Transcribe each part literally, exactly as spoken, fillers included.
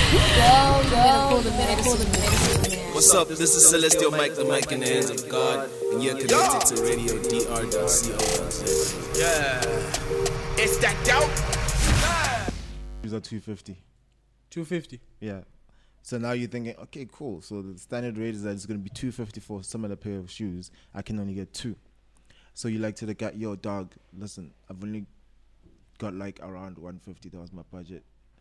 Go, go, the medical, the medicine. What's up? This is Celestial Mike, the mic in the hands of God, and you're connected to radio d r dot co. Yeah, it's that dope. These are two fifty. two fifty. Yeah. So now you're thinking, okay, cool. So the standard rate is that it's going to be two fifty for a similar pair of shoes. I can only get two. So you like to look at, yo, dog, listen, I've only got like around one fifty. That was my budget.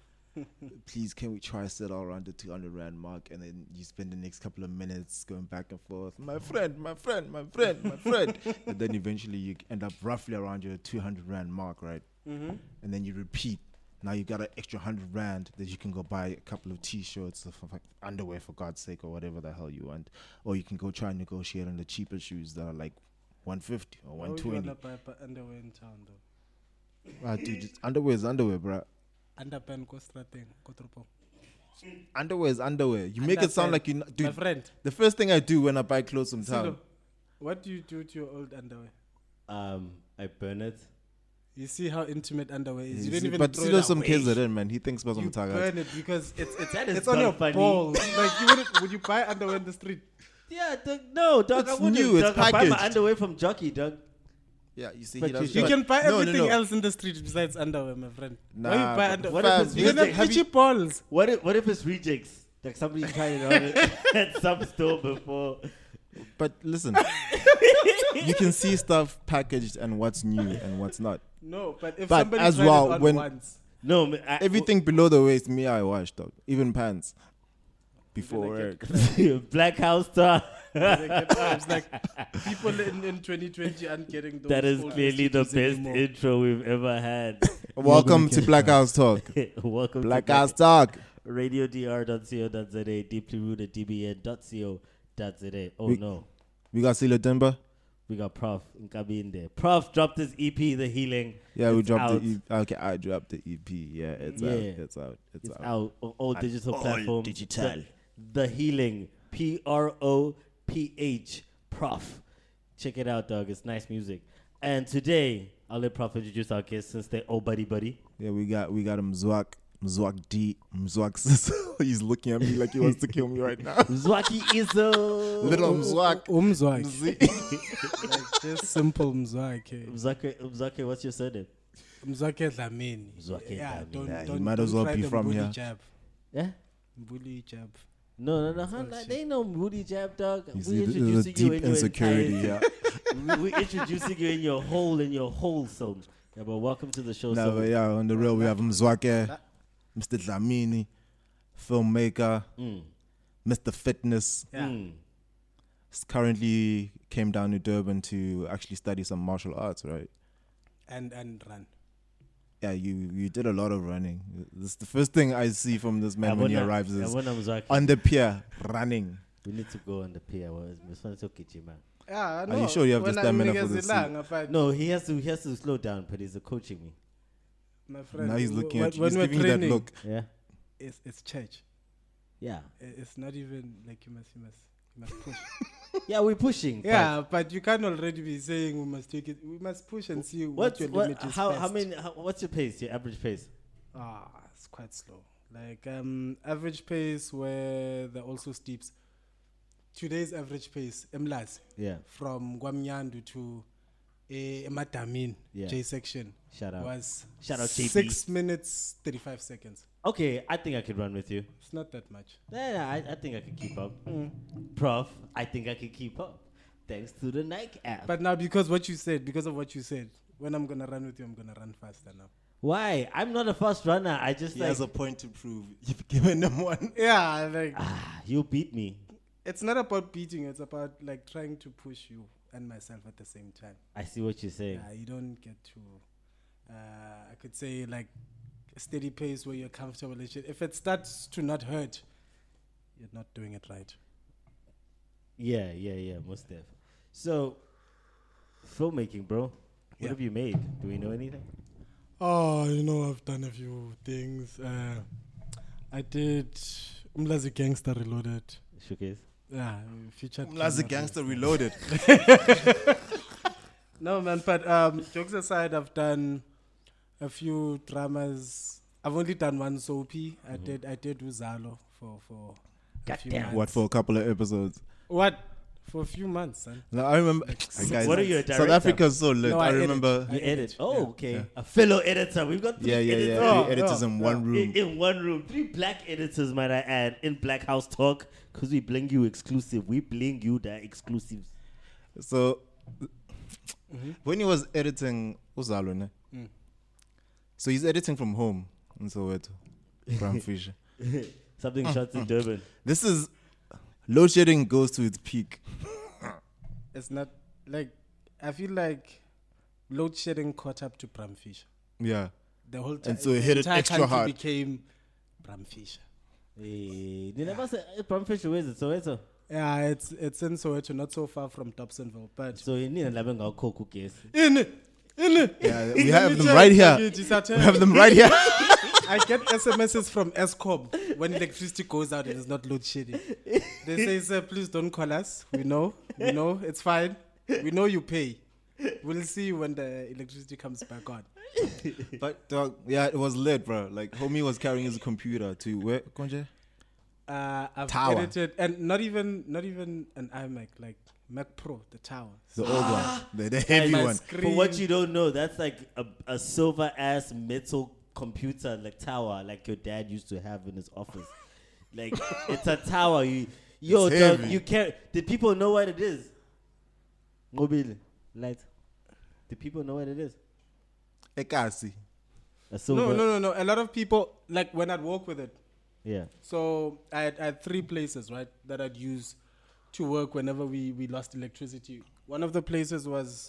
Please, can we try settle around the two hundred rand mark? And then you spend the next couple of minutes going back and forth. My friend, my friend, my friend, my friend. And then eventually you end up roughly around your two hundred rand mark, right? Mm-hmm. And then you repeat. Now you got an extra one hundred rand that you can go buy a couple of T-shirts or for underwear, for God's sake, or whatever the hell you want. Or you can go try and negotiate on the cheaper shoes that are like one fifty or one twenty. Why would you want to buy pa- underwear in town, though? Ah, dude, just underwear is underwear, bro. Underpan ko strating, ko tropo. Underwear is underwear. You make it sound Underpan. like you... N- dude, My friend. the first thing I do when I buy clothes from town... Silo, what do you do to your old underwear? Um, I burn it. You see how intimate underwear is. You You don't see, even but throw see, it there's some away. kids that in, man. He thinks about You some targets. burn it because it's it's, That is it's on not your funny. balls. Like you wouldn't, would you buy underwear in the street? Yeah, dog, no, dog. It's I wouldn't, new, it's dog. I buy my packaged. underwear from Jockey, dog. Yeah, you see, But he you- does You that. can buy No, no, everything no. else in the street besides underwear, my friend. Nah, Why you buy but underwear? what fam, if it's You can reject- have itchy balls. What if what if it's rejects? Like somebody trying it out at some store before. But listen, you can see stuff packaged and what's new and what's not. No, but if But somebody as tried well, it on when- once, No, ma- I, Everything below the waist, me, I wash, dog. Even pants. Before gonna work. Black House Star. they get vibes. Like people in, in twenty twenty aren't getting those. That is old clearly the messages best anymore. intro we've ever had. Welcome to Black House Talk. Welcome Black to House Talk. radio d r dot co dot z a, deeply rooted d b n dot co dot z a. Oh We- no, We got Silo Demba. we got Prof Nkabi in there. Prof dropped his E P, The Healing. Yeah, we It's dropped out. the E P. Okay, I dropped the E P. Yeah, it's out. Yeah. It's out. It's, It's out. out on all digital all platforms. digital. The, The Healing, P R O P H, Prof. Check it out, dog. It's nice music. And today, I'll let Prof introduce our guests since they're all buddy buddy. Yeah, we got we got him Mzwak. Mzwak D. Mzwak Sis. He's looking at me like he wants to kill me right now. Zwaki Izzo. Little Mzwak. Umzwak. Mzi- Like just simple Mzwak. Mzake, Mzake, what's your surname? Mzwake Dlamini. Mzwake Yeah, Dlamini. don't, Yeah, you don't, might as don't well try be the from bully here. Jab. Yeah? Bully jab. No, no, no. huh? Oh, shit. They ain't no Moody Jab, dog. You we see, there's a introducing you deep in your insecurity entire- here. we, we introducing you in your whole, in your whole self. Yeah, but welcome to the show. No, so, but yeah, on the real, we have Mzwake, Mister Dlamini, filmmaker, mm, Mister Fitness. Yeah. mm. S- Currently came down to Durban to actually study some martial arts, right? And and run. Yeah, you you did a lot of running. This is the first thing I see from this man when he Yabona- arrives is yabona Mzwake. on the pier running. We need to go on the pier. Well, it's fun to get you, man. Yeah, Are you sure you have the when stamina I'm for this? niggas but No, he has to. He has to slow down, but he's uh, coaching me. my friend, Now he's w- looking when, at you. when He's we're giving you that training, look. Yeah, It's, it's church. yeah, I- It's not even like you must, you must, you must push. yeah. We're pushing. but Yeah, but you can't already be saying we must take it. We must push and see what What's your what? limit is. How? How first. many? How, what's your pace? Your average pace? Ah, it's quite slow. Like um, average pace where there are also steeps. Today's average pace, Mlas, Yeah. from Gwamnyandu to uh, Madamin, Yeah. J section, Shout out. was Shout out J P. six minutes thirty-five seconds. Okay, I think I could run with you. It's not that much. Yeah, I, I think I could keep up. Mm. Prof, I think I could keep up. Thanks to the Nike app. But now, because what you said, because of what you said, when I'm gonna run with you, I'm gonna run faster now. Why? I'm not a fast runner. I just He like has a point to prove. You've given him one. Yeah, like ah, you beat me. it's not about beating you, it's about like trying to push you and myself at the same time. I see what you're saying. Yeah, you don't get to uh, I could say like a steady pace where you're comfortable and shit. If it starts to not hurt, you're not doing it right. Yeah, yeah, yeah, most def. So, filmmaking, bro. What Yeah. have you made? Do we know anything? Oh, you know, I've done a few things. Uh, I did Umlazi Gangster Reloaded. Showcase. Yeah, featured. As a camera gangster based. reloaded. No, man, but um, jokes aside, I've done a few dramas I've only done one soapy. I did I did Uzalo for for a few Goddamn. months. What, for a couple of episodes? What? For a few months, son. No, I remember. guys, What are you, a South director? Africa's so lit. No, I, I edit. remember. You I edit. edit, Oh, yeah, okay. yeah. A fellow editor. We've got three Yeah, yeah, editors. yeah. Oh, Three editors yeah, in one In, room. in one room, three black editors, might I add, in Black House Talk, because we bling you exclusive. We bling you the exclusives. So, when he was editing Uzalo, ne? Mm. So he's editing from home in Soweto, Bram Fisher. Something shots in Durban. This is load shedding goes to its peak. It's not like I feel like load shedding caught up to Bram Fisher. Yeah. The whole time. And so it hit it entire extra country hard. became Bram Fisher. Hey, they never say Bram Fisher, where is it? Soweto. Yeah, it's it's in Soweto, not so far from Dobsonville, but So you need a labeng go cook case. in it, in it. Yeah, we have them right here. We have them right here. I get S M Ses from Eskom when electricity goes out and it's not load shedding. They say, "Sir, please don't call us. We know, we know, it's fine. We know you pay. We'll see you when the electricity comes back on." But dog, yeah, it was lit, bro. Like homie was carrying his computer to where? Konje? Uh, I've Tower. edited, and not even not even an iMac, like Mac Pro, the tower. The old one, the, the heavy My one. screen- For what you don't know, that's like a, a silver ass metal computer, like tower, like your dad used to have in his office. Like it's a tower. You, yo, It's dog, heavy. you can't. Did people know what it is? Mobile light. Do people know what it is? Ekasi. A silver. No, no, no, no. A lot of people like when I'd walk with it. Yeah. So I had, I had three places, right, that I'd use to work whenever we, we lost electricity. One of the places was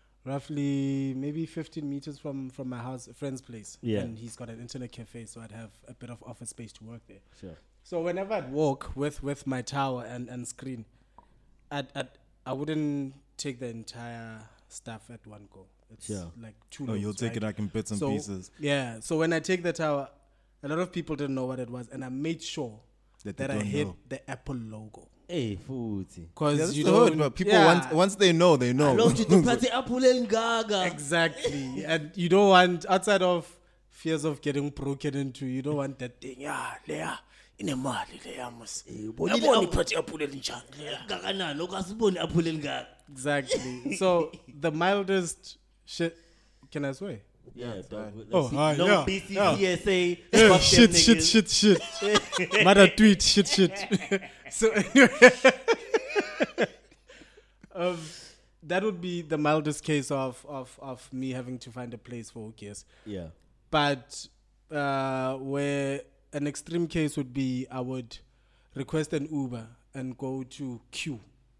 roughly maybe fifteen meters from, from my house, a friend's place. Yeah. And he's got an internet cafe, so I'd have a bit of office space to work there. Sure. So whenever I'd walk with, with my tower and, and screen, I'd, I'd, I wouldn't take the entire stuff at one go. It's Sure. like two Oh, loads, you'll take right? it like in bits and So, pieces. Yeah. So when I take the tower, a lot of people didn't know what it was, and I made sure That they that I don't hit know. the Apple logo. Hey, futhi. Because Yeah, that's you the don't, hood, but people yeah, once once they know, they know. Love you to party apple and gaga. exactly, and you don't want outside of fears of getting broken into. You don't want that thing. Yeah, Leah, in a mali, Leah must. Gakanani, okasiboni apple and gaga. Exactly. So the mildest shit. Can I swear? Yeah, dog. Oh, Let's see. hi, no yeah, B C yeah. C S A. Yeah, fuck shit, them shit, niggas. shit, shit, Mother tweet, shit, shit. So anyway, um, that would be the mildest case of, of, of me having to find a place for O K S. Yeah. But uh, where an extreme case would be, I would request an Uber and go to Q.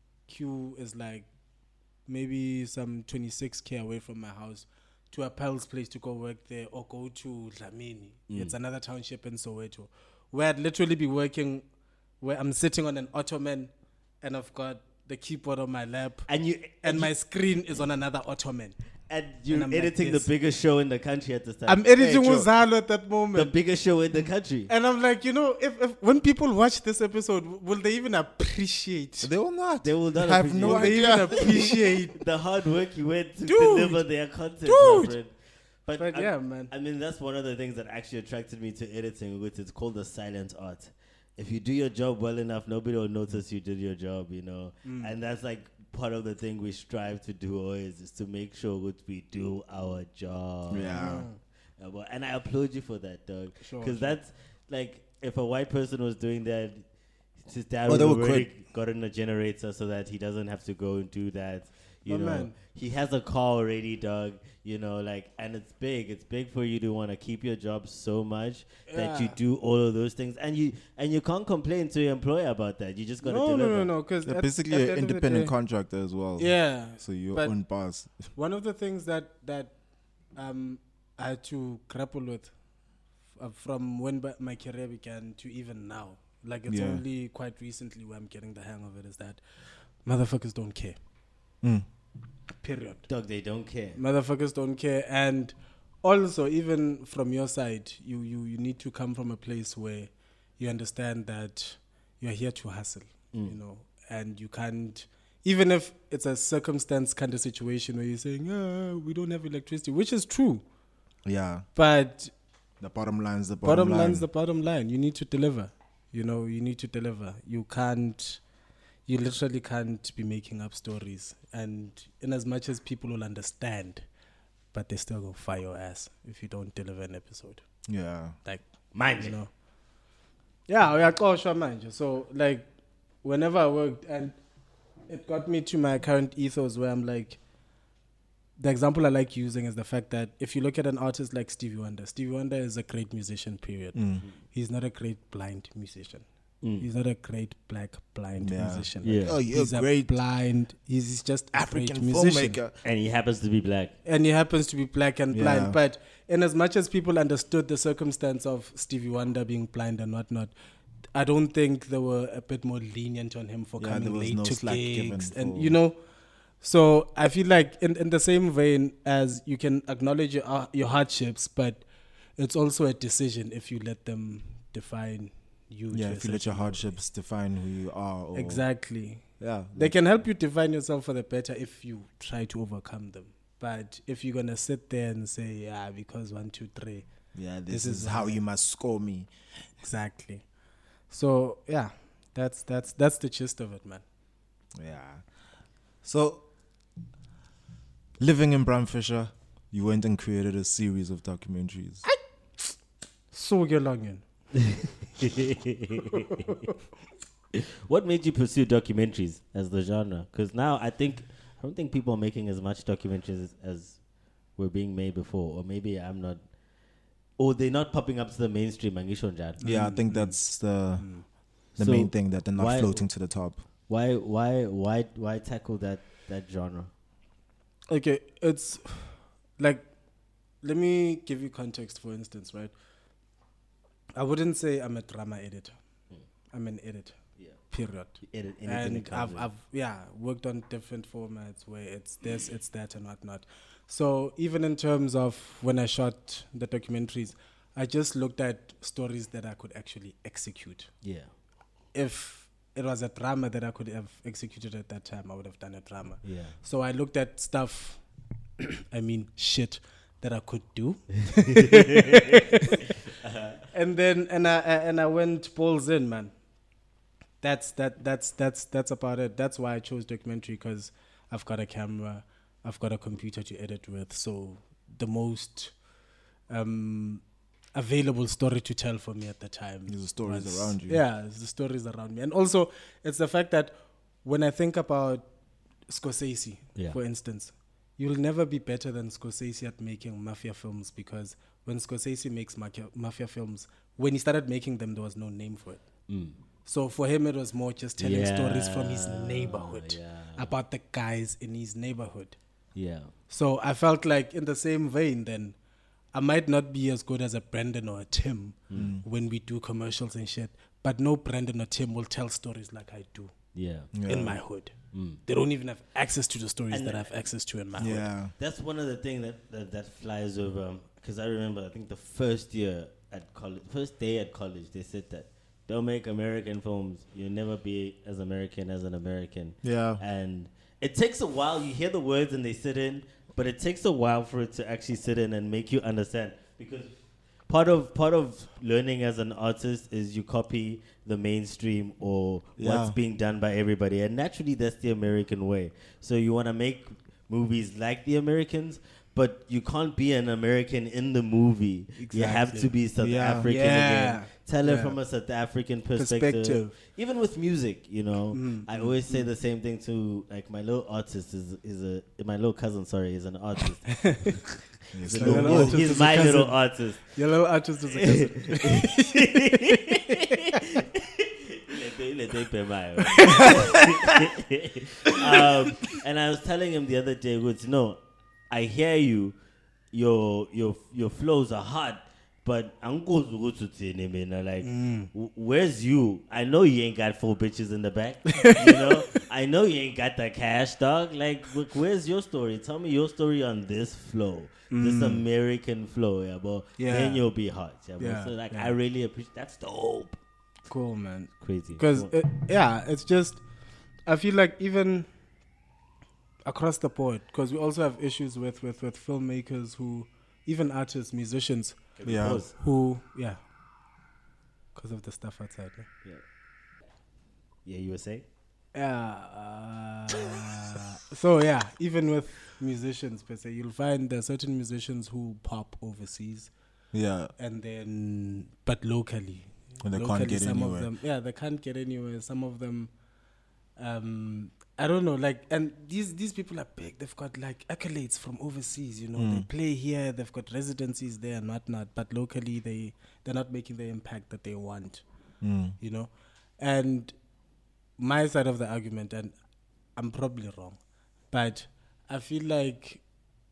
Q is like maybe some twenty-six k away from my house, to a pal's place to go work there, or go to Dlamini. It's another township in Soweto, where I'd literally be working, where I'm sitting on an ottoman and I've got the keyboard on my lap And you and my screen is on another ottoman. and you're and I'm like editing this. the biggest show in the country at this time. I'm editing Hey, Joe. Uzalo at that the moment. biggest show in the country. And I'm like, you know, if, if when people watch this episode, w- will they even appreciate? They will not. They will not have no Will they even idea. appreciate? The hard work you went to Dude. deliver their content, Dude. my friend. But, But I, yeah, man. I mean, that's one of the things that actually attracted me to editing, which is called the silent art. If you do your job well enough, nobody will notice you did your job, you know. Mm. And that's like part of the thing we strive to do always, is to make sure that we do our job. Yeah. Yeah, but- and I applaud you for that, dog. Sure, Because sure. that's like, if a white person was doing that, his dad Oh, would they have would already gotten a generator so that he doesn't have to go and do that. You My know, man. he has a car already, dog. You know, like, and it's big. It's big for you to want to keep your job so much that you Yeah. do all of those things, and you and you can't complain to your employer about that. You just got to No, deliver. no, no, no. Because They're basically an independent contractor as well. Yeah. So your But- own boss. One of the things that that um, I had to grapple with uh, from when ba- my career began to even now, like it's Yeah. only quite recently where I'm getting the hang of it, is that motherfuckers don't care. Mm. Period. Dog, they don't care. Motherfuckers don't care. And also, even from your side, you, you, you need to come from a place where you understand that you're here to hustle, you know, and you can't, even if it's a circumstance kind of situation where you're saying, ah, we don't have electricity, which is true, Yeah. but The bottom line's the bottom, bottom line. line's the bottom line. You need to deliver. You know, you need to deliver. You can't, you literally can't be making up stories. And in as much as people will understand, but they still go fire your ass if you don't deliver an episode. Yeah. Like, Mind you you. know. Yeah, we are close, manje. So, like, whenever I worked, and it got me to my current ethos where I'm like, the example I like using is the fact that if you look at an artist like Stevie Wonder, Stevie Wonder is a great musician, period. Mm. He's not a great blind musician. Mm. He's not a great black blind Yeah. musician. Yeah. Oh, you're He's a great blind, he's just a African great musician. filmmaker. And he happens to be black. And he happens to be black and Yeah. blind. But in as much as people understood the circumstance of Stevie Wonder being blind and whatnot, I don't think they were a bit more lenient on him for Yeah, there coming was late no to slack given gigs. And, for- you know, so I feel like in, in the same vein as you can acknowledge your, uh, your hardships, but it's also a decision if you let them define you. Yeah, to a if you let your certain hardships define who you are. Or, level. Exactly. Yeah. They like- can help you define yourself for the better if you try to overcome them. But if you're going to sit there and say, yeah, because one, two, three. yeah, this, this is, is how how- you must score me. Exactly. So, yeah, that's that's that's the gist of it, man. Yeah. So, living in Bram Fisher, you went and created a series of documentaries. So get long in. What made you pursue documentaries as the genre? Because now I think I don't think people are making as much documentaries as, as were being made before, or maybe I'm not, or they're not popping up to the mainstream. Angisho njalo. Yeah, I think that's the the So main thing, that they're not why- floating to the top. Why, why, why, why tackle that that genre? Okay, it's like, let me give you context, for instance, right? I wouldn't say I'm a drama editor. I'm an editor, Yeah, period. edit anything And that comes I've, in. I've, yeah, worked on different formats where it's this, it's that, and whatnot. So even in terms of when I shot the documentaries, I just looked at stories that I could actually execute. yeah, If it was a drama that I could have executed at that time, I would have done a drama. yeah. So I looked at stuff, I mean, shit that I could do. And then, and I, I- and I went balls in, man. That's, that, that's, that's, that's about it. That's why I chose documentary, because I've got a camera, I've got a computer to edit with. So the most, um, available story to tell for me at the time. There's the stories was- around you. Yeah, it's the stories around me. And also, it's the fact that when I think about Scorsese, Yeah. for instance, you'll never be better than Scorsese at making mafia films, because when Scorsese makes mafia, mafia films, when he started making them, there was no name for it. Mm. So for him, it was more just telling stories from his Yeah, neighborhood, yeah. about the guys in his neighborhood. Yeah, So I felt like in the same vein, then I might not be as good as a Brandon or a Tim when we do commercials and shit, but no Brandon or Tim will tell stories like I do yeah. Yeah. in my hood. Mm. They don't even have access to the stories And that I have access to in my hood. Yeah. That's one of the things that, that, that flies over. Because I remember, I think the first year at college, first day at college, they said that don't make American films. You'll never be as American as an American. Yeah. And it takes a while. You hear the words and they sit in, but it takes a while for it to actually sit in and make you understand. Because part of part of learning as an artist is you copy the mainstream or Yeah. what's being done by everybody, and naturally that's the American way. So you want to make movies like the Americans, but you can't be an American in the movie. You have Exactly. to be South Yeah. African Yeah. again. Tell it Yeah. from a South African perspective. Perspective. Even with music, you know, Mm, I always say the same thing to like my little artist is is a my little cousin. Sorry, is an artist. He's, a Your little- little artist he's is a my little cousin. artist. Your little artist is a cousin. Let they- let they pay my- um, and I was telling him the other day, "Woods, no, I hear you. Your your your flows are hard, but I'm going to go to Tene, man. Like, w- where's you? I know you ain't got four bitches in the back. You know, I know you ain't got the cash, dog. Like, wh- where's your story? Tell me your story on this flow, this American flow, yeah, but Yeah. then you'll be hot, yeah, bro. Yeah, So like, yeah. I really appreciate. That's dope. Cool, man. Crazy. Because, Cool. yeah, it's just, I feel like even across the board, because we also have issues with, with, with filmmakers who even artists, musicians Yeah. Pause. who, yeah, because of the stuff outside. Yeah. Yeah. Yeah, you were saying? Yeah. Uh, so yeah, even with musicians per se, you'll find there are certain musicians who pop overseas, Yeah. and then but locally, And they can't locally, get some anywhere. of them, yeah, they can't get anywhere. Some of them, um, I don't know, like, and these these people are big. They've got like accolades from overseas. You know, Mm. they play here. They've got residencies there and whatnot. But locally, they they're not making the impact that they want. Mm. You know, and my side of the argument, and I'm probably wrong, but I feel like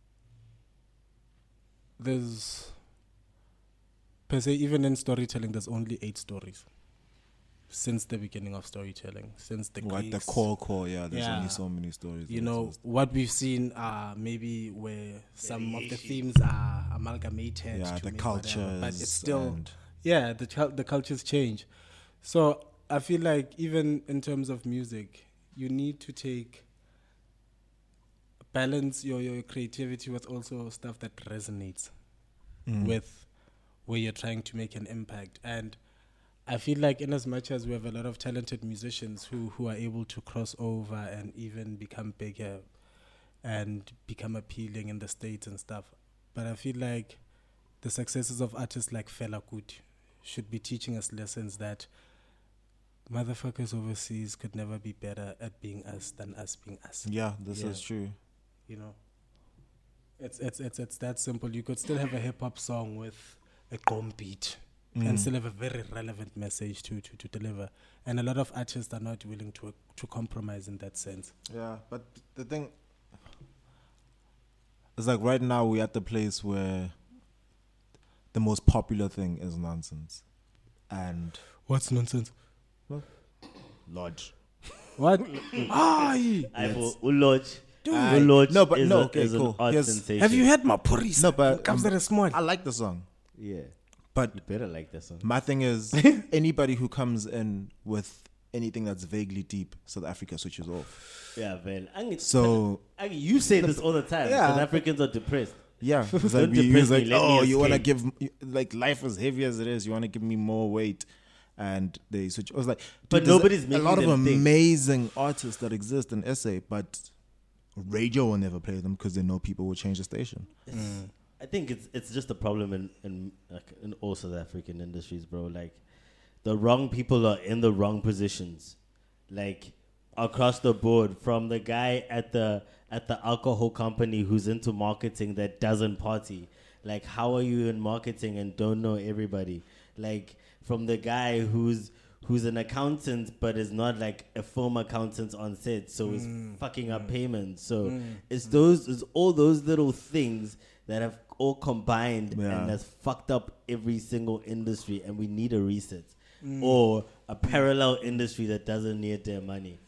there's, per se, even in storytelling, there's only eight stories since the beginning of storytelling, since the Like the Greeks. core core, yeah. There's Yeah. only so many stories. You that know, exist. what we've seen are maybe where some of the themes are amalgamated. Yeah, to the make whatever, cultures. but it's still, and- yeah, the cul- the cultures change. So I feel like even in terms of music, you need to take balance your, your creativity with also stuff that resonates Mm. with where you're trying to make an impact. And I feel like in as much as we have a lot of talented musicians who, who are able to cross over and even become bigger and become appealing in the States and stuff, but I feel like the successes of artists like Fela Kuti should be teaching us lessons that motherfuckers overseas could never be better at being us than us being us. Yeah, this Yeah. is true. You know, it's it's it's it's that simple. You could still have a hip hop song with a drum beat Mm. and still have a very relevant message to, to, to deliver. And a lot of artists are not willing to to compromise in that sense. Yeah, but the thing is, like, right now we're at the place where the most popular thing is nonsense, and What's nonsense? Lodge. What? Aye. I for Ulodge. Aye. Ulodge No, but is, no, a, okay, is cool. an art Here's- sensation. Have you heard my puris? no, but comes um, that small. I like the song, Yeah. but You better like that song. my thing is anybody who comes in with anything that's vaguely deep, South Africa switches off. Yeah, man. Ang- So Ang- you say this all the time. Yeah. South Africans are depressed. yeah, it's Don't like, we, depress he's like, me, let me oh, you want to escape." give like life as heavy as it is, you want to give me more weight, and they switch. I was like, But dude, there's nobody's a, making a lot of them think. amazing artists that exist in S A, but radio will never play them because they know people will change the station. It's- I think it's it's just a problem in in like in all South African industries, bro. Like the wrong people are in the wrong positions, like across the board. From the guy at the at the alcohol company who's into marketing that doesn't party. Like, how are you in marketing and don't know everybody? Like, from the guy who's who's an accountant but is not like a firm accountant on set, so is fucking up payments. So it's those it's all those little things that have all combined Yeah. and has fucked up every single industry, and we need a reset or a parallel industry that doesn't need their money.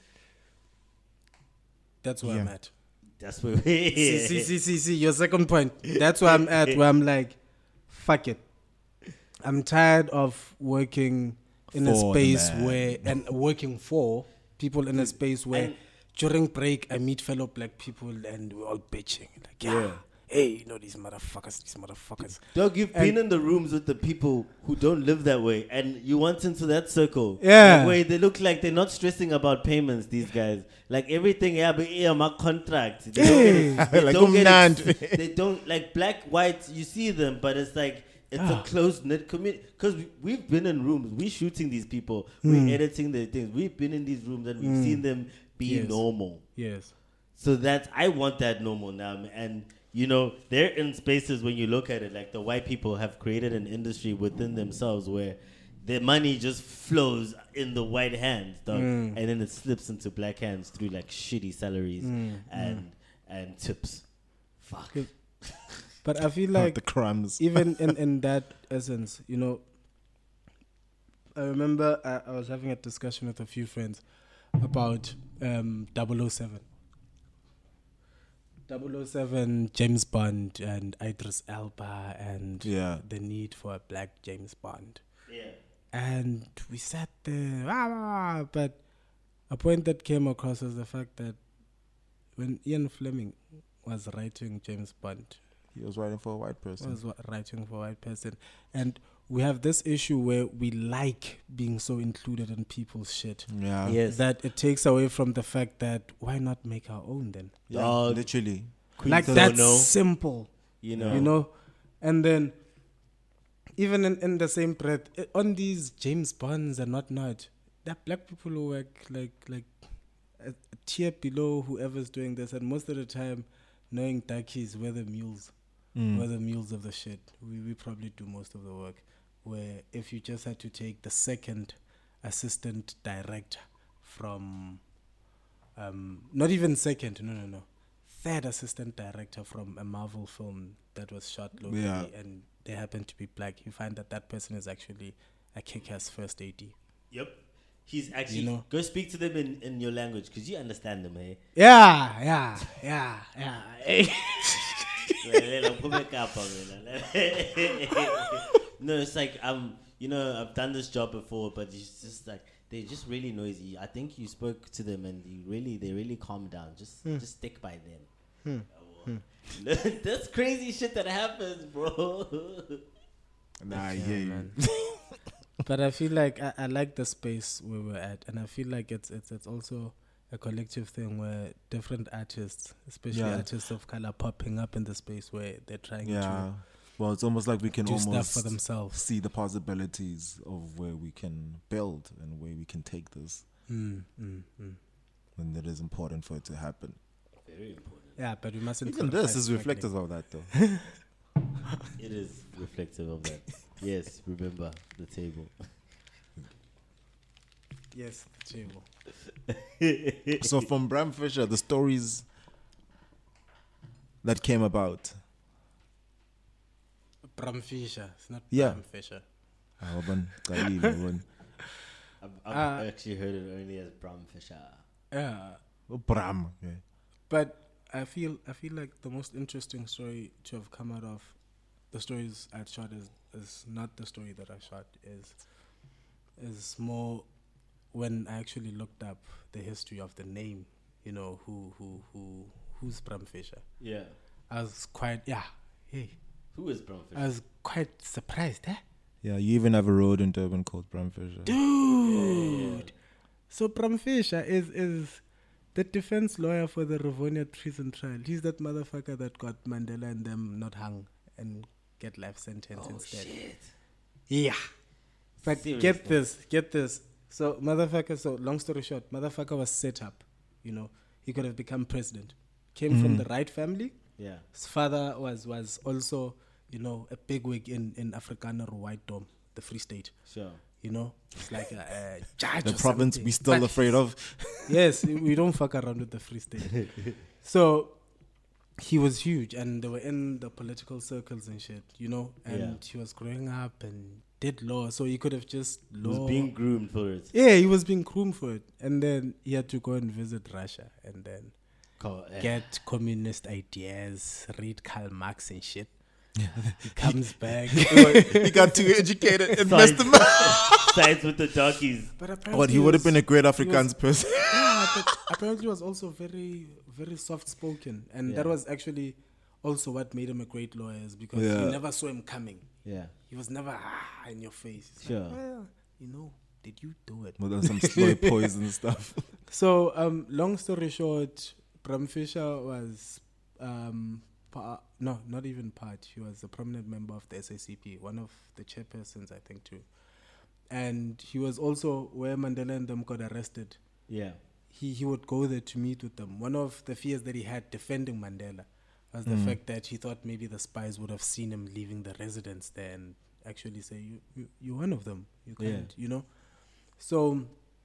That's where I'm Yeah. at. That's where we see, see, see, see, see, your second point. That's where I'm at, where I'm like, fuck it. I'm tired of working in a For the space man. where, and working for people in a space where And- during break I meet fellow black people and we're all bitching. Like, yeah, Yeah. hey, you know, these motherfuckers, these motherfuckers. Dog, you've And- been in the rooms with the people who don't live that way, and you want into that circle. Yeah. Like, where they look like they're not stressing about payments, these guys. Like everything, yeah, but yeah, my contract. They don't get it. They Like, don't get umnandi. it. They don't, like black, white, you see them, but it's like, it's a Ah. close knit community. Because we, we've been in rooms, we're shooting these people, we're editing their things. We've been in these rooms and we've seen them be Yes. normal. Yes. So that's I want that normal now, and you know they're in spaces when you look at it, like the white people have created an industry within themselves where their money just flows in the white hands, dog, and then it slips into black hands through like shitty salaries and and tips. Fuck. But I feel Like like the crumbs. even in, in that essence, you know, I remember I, I was having a discussion with a few friends about um, double oh seven. double oh seven, James Bond, and Idris Elba, and Yeah. the need for a black James Bond. Yeah. And we sat there, "Ah, ah, ah," but a point that came across was the fact that when Ian Fleming was writing James Bond, He was writing for a white person. was wa- writing for a white person. And we have this issue where we like being so included in people's shit Yeah. Yes. that it takes away from the fact that why not make our own then? Yeah, Dog. literally. Queens Like don't that's know, simple, you know. you know? And then even in, in the same breath, eh, on these James Bonds and whatnot, there are black people who work like like a, a tier below whoever's doing this, and most of the time, knowing Dakis, we're the mules, Mm. we're the mules of the shit. We we probably do most of the work. Where if you just had to take the second assistant director from, um, not even second, no no no, third assistant director from a Marvel film that was shot locally, Yeah. and they happen to be black, you find that that person is actually a kick-ass first A D. Yep. He's actually You know. go speak to them in, in your language because you understand them, hey. Yeah, yeah, yeah, yeah. No, it's like um, you know, I've done this job before, but it's just like they're just really noisy. I think you spoke to them and you really, they really calmed down. Just, just stick by them. Oh, that's crazy shit that happens, bro. Nah, I hear you. But I feel like I, I like the space where we're at, and I feel like it's it's it's also a collective thing where different artists, especially Yeah. artists of color, popping up in the space where they're trying Yeah. Well, it's almost like we can to do stuff almost for themselves. see the possibilities of where we can build and where we can take this. Mm, mm, mm. And it is important for it to happen. Very important. Yeah, but we mustn't. Even glorify this is struggling. reflective of that, though. It is reflective of that. Yes, remember the table. Yes, the table. So from Bram Fisher, the stories that came about. Bram Fisher. It's not Yeah. Bram Fisher. Ah, Oban, Khalil, Oban. I've, I've Uh, actually heard it only as Bram Fisher. Yeah. Oh, Bram. Yeah. But I feel I feel like the most interesting story to have come out of the stories I shot is is not the story that I shot is is more when I actually looked up the history of the name, you know, who who who who's Bram Fisher. Yeah. I was quite yeah, hey. Who is Bram Fisher? I was quite surprised, eh? Yeah, you even have a road in Durban called Bram Fisher. Dude. So Bram Fisher is is the defense lawyer for the Rivonia prison trial. He's that motherfucker that got Mandela and them not hung and get life sentence oh instead. shit. Yeah. But Seriously? get this, get this. So motherfucker, so long story short, motherfucker was set up, you know, he could have become president. Came from the right family. Yeah. His father was was also, you know, a bigwig in, in Afrikaner White Dome, the Free State. Sure. You know, it's like a, a judge. The or province something. we still But afraid of. yes, we don't fuck around with the Free State. So he was huge, and they were in the political circles and shit, you know. And Yeah. he was growing up and did law, so he could have just He law. was being groomed for it. yeah, he was being groomed for it, and then he had to go and visit Russia, and then Co- eh. get communist ideas, read Karl Marx and shit. He comes back. He got too educated and messed Sides, him up. sides with the darkies. But apparently But he would have was- been a great he Afrikaans was- person. yeah, but apparently was also very, very soft spoken, and that Yeah. was actually also what made him a great lawyer, is because Yeah. you never saw him coming. Yeah. He was never ah, in your face. It's Sure. Like, well, you know, did you do it? Well, some slow poison stuff. So, um, long story short, Bram Fisher was, um, pa- no, not even part. He was a prominent member of the S A C P, one of the chairpersons, I think, too. And he was also where Mandela and them got arrested. Yeah. He he would go there to meet with them. One of the fears that he had defending Mandela was the fact that he thought maybe the spies would have seen him leaving the residence there and actually say, you, you, you're one of them. You Yeah. can't, you know? So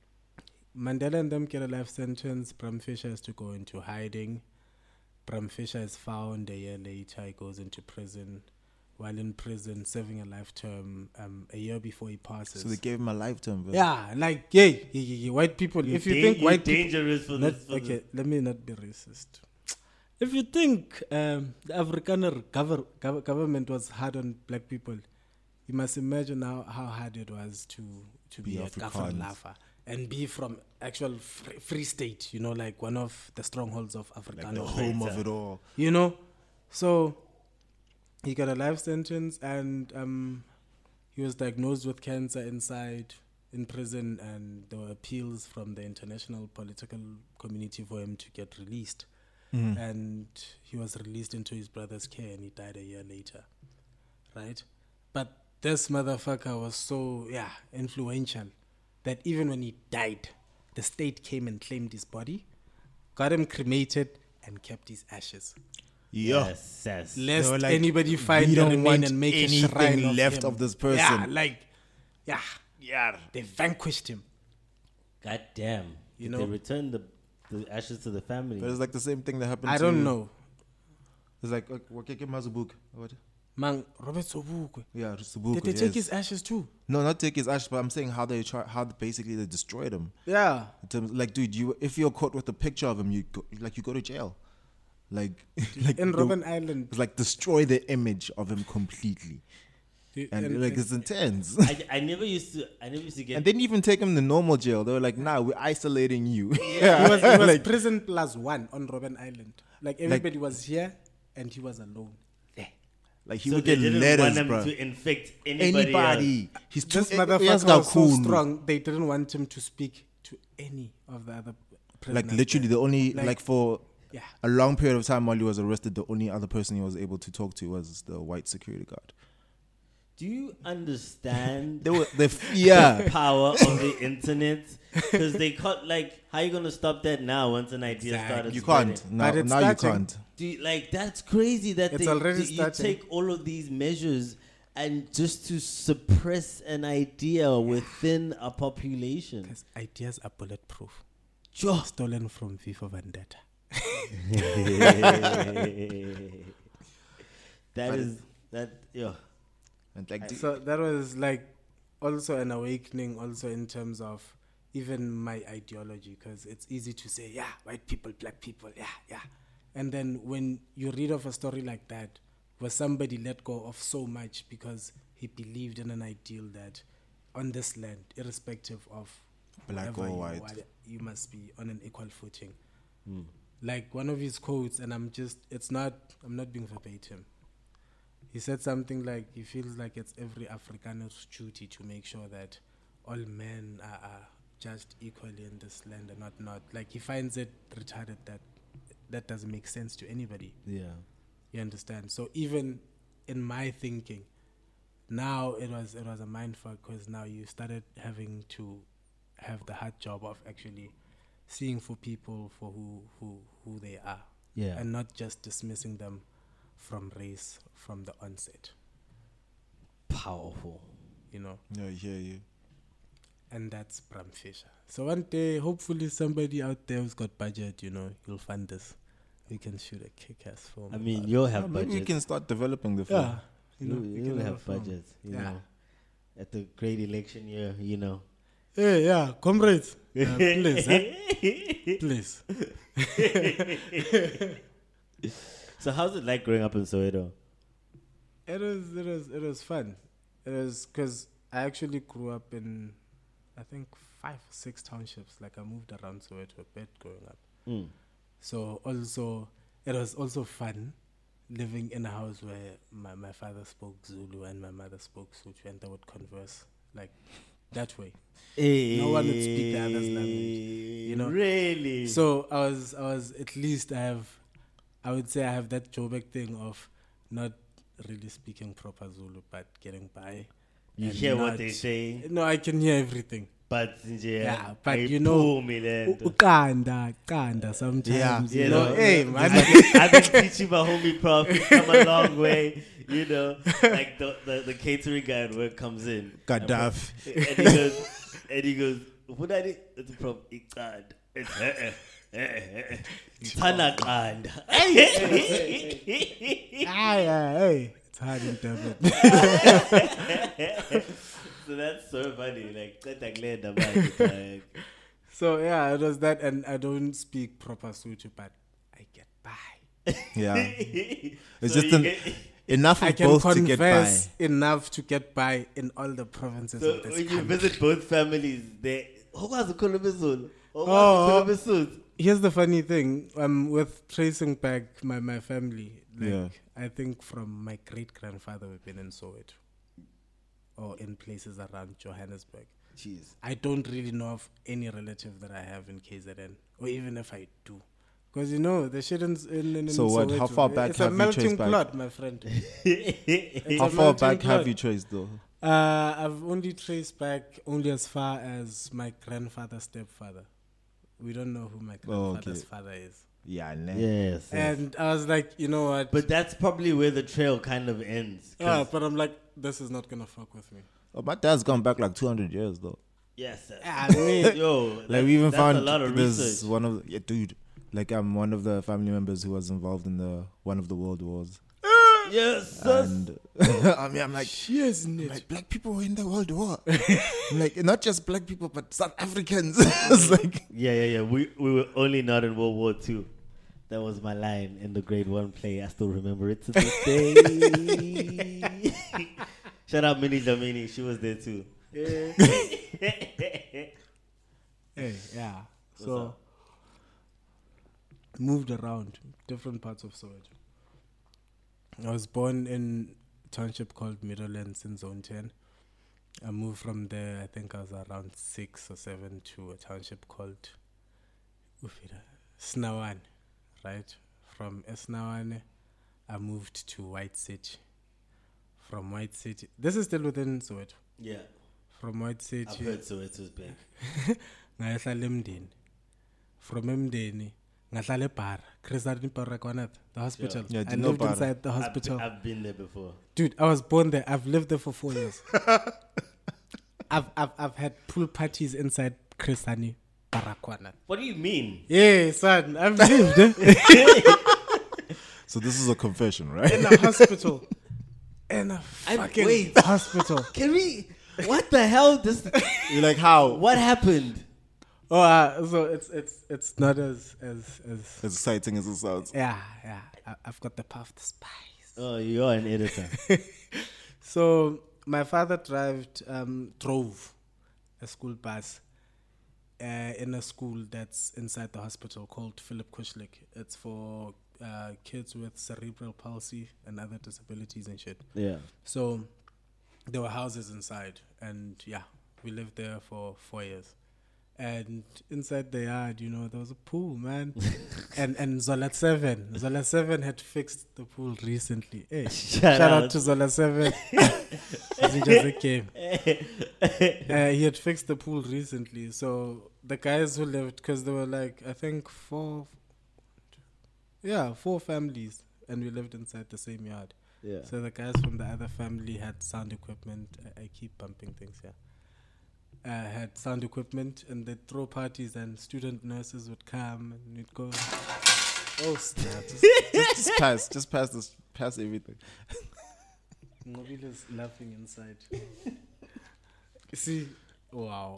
Mandela and them get a life sentence. Bram Fisher has to go into hiding. Bram Fisher is found a year later. He goes into prison. While in prison, serving a life term, um, a year before he passes. So they gave him a lifetime. Bro. yeah, like, yay, yeah, yeah, yeah, white people. You if you dan- think you're white people, dangerous for not, this. For okay, this. let me not be racist. If you think um, the Afrikaner gover- gov- government was hard on black people, you must imagine how, how hard it was to to be, Be a Gaffer Afrikaans. Lafa and be from actual free, free state, you know, like one of the strongholds of Like Afrikaner. the home of it all. You know, so he got a life sentence, and um, he was diagnosed with cancer inside in prison, and there were appeals from the international political community for him to get released. Mhm. And he was released into his brother's care, and he died a year later, right? But this motherfucker was so, yeah, influential that even when he died, the state came and claimed his body, got him cremated, and kept his ashes. Yeah. Yes, yes. Lest were like, anybody find "We the don't remain want and make a anything shrine of left him." of this person. Yeah, like, yeah, yeah. They vanquished him. God damn. You Did know? they returned the, the ashes to the family. But it's like the same thing that happened I to... don't know. It's like, uh, Wakeke Mazubuk. What? Man, Robert Sobukwe. Yeah, Subuku, Did they yes. take his ashes too? No, not take his ashes, but I'm saying how they try, how basically they destroyed him. Yeah. In terms, like, dude, you if you're caught with a picture of him, you go, like you go to jail. Like, like In the- Robben Island. it's like destroy the image of him completely, the- and, and- like and- it's intense. I, I never used to. I never used to get. And they didn't even take him to normal jail. They were like, "Nah, we're isolating you." He was, he was Like- prison plus one on Robben Island. Like everybody was here and he was alone. There. Like he so would they get didn't letters, want them bro. to infect anybody. Anybody. He's too This eh, motherfucker yes, was so cool. strong, they didn't want him to speak to any of the other prisoners. Like literally, there. the only Like- like, for Yeah. a long period of time while he was arrested, the only other person he was able to talk to was the white security guard. Do you understand They were the yeah. power of the internet? Because they can't. Like, how you gonna stop that now? Once an idea Exactly. started, You spreading? can't now. But it's Now you starting. can't. Do you, like that's crazy that It's they, already that you starting. take all of these measures and just to suppress an idea within a population. Because ideas are bulletproof. Sure. Stolen from V for Vendetta. That But is that. Yeah. And like, do- So that was like also an awakening, also in terms of even my ideology, because it's easy to say, yeah, white people, black people, yeah, yeah. And then when you read of a story like that, where somebody let go of so much because he believed in an ideal that on this land, irrespective of Black whatever or you white. are, you must be on an equal footing. Like one of his quotes, and I'm just, it's not, I'm not being verbatim. He said something like he feels like it's every Afrikaner's duty to make sure that all men are, are judged equally in this land and not not. Like he finds it retarded that that doesn't make sense to anybody. Yeah. You understand? So even in my thinking, now it was it was a mindfuck because now you started having to have the hard job of actually seeing for people for who who who they are, Yeah. and not just dismissing them from race from the onset. Powerful. You know, yeah, I hear you. and that's Bram Fisher. So one day, hopefully, somebody out there who's got budget, you know, he'll fund this. We can shoot a kick-ass film. I mean, about you'll it. have Yeah, maybe budget. we can start developing the film. yeah, you know, you, we you'll can have a film. budget. You Yeah. know, at the great election year, you know. Hey, yeah, comrades, uh, please, huh? please. So how's it like growing up in Soweto? It was, it was, it was fun. It was because I actually grew up in, I think, five, six townships. Like I moved around Soweto a bit growing up. Mm. So also, it was also fun living in a house where my, my father spoke Zulu and my mother spoke Sotho, and they would converse like that way. No one would speak the other's language, you know. Really? So I was, I was at least I have, I would say I have that Joburg thing of not really speaking proper Zulu, but getting by. you and hear what not- they say, No, I can hear everything. but yeah, Yeah, but I you know, pull me then. U- Ukanda, kanda sometimes. Yeah, you know, no, hey no, man. I've been teaching my homie prof. He's come a long way, you know. Like the, the, the catering guy at work comes in, Gaddafi. and he goes, and he goes, "What I did?" It's from Iqad. It's uh, uh, uh, uh, Tanakand. Ah, yeah, hey, it's hard in Durban. So that's so funny. Like, that's like, So yeah, it was that, and I don't speak proper Sotho, but I get by. Yeah, it's So just you an, get- enough I of can both to get by. converse enough to get by in all the provinces So of this when you country. visit both families, they hokwazi ukukhuluma isiZulu, Oh. hokwazi ukukhuluma isiSotho. Here's the funny thing. Um, with tracing back my, my family, like Yeah. I think from my great grandfather, we've been in Soweto or in places around Johannesburg. Jeez. I don't really know of any relative that I have in K Z N, or even if I do. Because, you know, the shit in, in, in So what, how Soweto, far back it's have a you melting traced back? plot, my friend. It's How a far melting back have plot. you traced though? Uh, I've only traced back only as far as my grandfather's stepfather. We don't know who my Oh, grandfather's okay. father is. Yeah, nah. Yes. yes. And I was like, you know what? But that's probably where the trail kind of ends. 'cause- yeah, but I'm like, this is not gonna fuck with me. Oh, my dad's gone back like two hundred years though. yes. sir. I mean, Yo, Like that- we even that's found a lot of there's research. one of the, yeah, dude. Like I'm one of the family members who was involved in the one of the world wars, Yes. sir. and I mean I'm like, cheers, I'm Nit. like black people were in the world war. I'm like not just black people but South Africans. It's like Yeah, yeah, yeah. We we were only not in World War Two. That was my line in the grade one play. I still remember it to this day. Shout out Minnie Damini. She was there too. Hey, yeah. So up? moved around different parts of Soweto. I was born in a township called Meadowlands in Zone ten. I moved from there, I think I was around six or seven, to a township called Ufira, Snawan, right? From Snawan, I moved to White City. From White City, this is still within Soweto. Yeah. From White I've City, heard so it was big. ngahlala eMndeni. From eMndeni, ngahlala eBhara, Chris Arden Baragwanath, the hospital. Yeah, I I did know lived Bhara. inside the I've, hospital. I've been there before. Dude, I was born there. I've lived there for four years. I've, I've I've had pool parties inside Chrisani Baragwanath. What do you mean? Yeah, son, I've lived eh? so. This is a confession, right? in a hospital. In a I- fucking wait. hospital. Can we? What the hell? This? You're like how? What happened? Oh, uh, so it's it's it's not as as as As exciting as it sounds. yeah yeah. I, I've got the power of the spice. Oh, you're an editor. So my father drove um, drove a school bus uh, in a school that's inside the hospital called Philip Kushlik. It's for uh, kids with cerebral palsy and other disabilities and shit. Yeah. So there were houses inside, and yeah, we lived there for four years. And inside the yard, you know, there was a pool, man. and and Zola seven, Zola seven had fixed the pool recently. Hey, shout, out. out. to Zola seven. Just came. Uh, he had fixed the pool recently, so the guys who lived, because there were like I think four, yeah, four families, and we lived inside the same yard. Yeah. So the guys from the other family had sound equipment. I, I keep bumping things here. Uh, had sound equipment, and they'd throw parties, and student nurses would come, and we'd go. Oh snap! just, just pass. Just pass this. Pass everything. Mobile's laughing inside. You see, wow.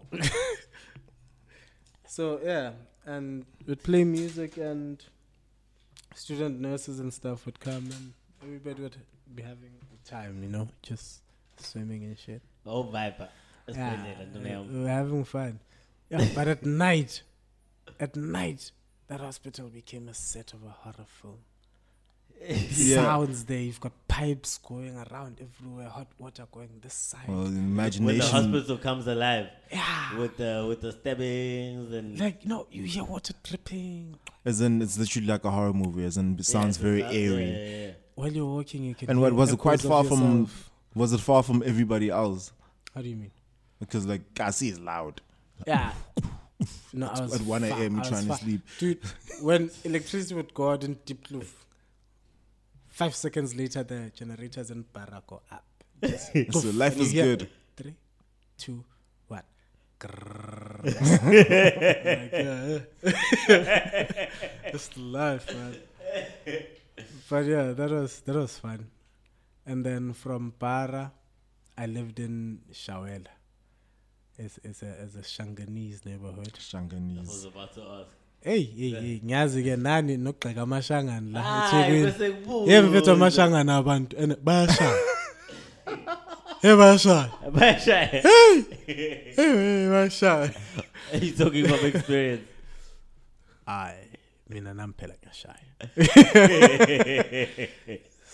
So yeah, and we'd play music, and student nurses and stuff would come, and everybody would be having a time, you know, just swimming and shit. Oh, Viper. Yeah, we were having fun. Yeah, but at night, at night, that hospital became a set of a horror film. Yeah. Sounds there, you've got pipes going around everywhere, hot water going this side. Well, When the imagination. hospital comes alive Yeah. with the with the stabbings and Like, you know, you hear water dripping. As in, it's literally like a horror movie. As in, it sounds Yeah, very yeah, airy. yeah, yeah, yeah. While you're walking, you can And hear what was it? Quite echoes far of from. yourself. Was it far from everybody else? How do you mean? Because like Kasi is loud. Yeah. No, I was At one far- a.m. I was trying to far. sleep. Dude, when electricity would go out in Deep Kloof, five seconds later, the generators in Para go up. Just So poof, life and you is hear good. Three, two, one. Grrrr. Like, yeah. Just life, man. But yeah, that was that was fun. And then from Para, I lived in Shawela. It's it's a it's a Shanganese neighborhood. I was Shanganese. about to ask. Hey, hey, hey, ngiyazi ke nani nokugxeka amashangani la Hayi, bese eThekwini. kubuza. Yebo mfethu amashangani abantu and bayashaya. Hey bayashaya. Basha. Hey, hey bayashaya. You talking from experience. Ay, mina nami phela ngiyashaya.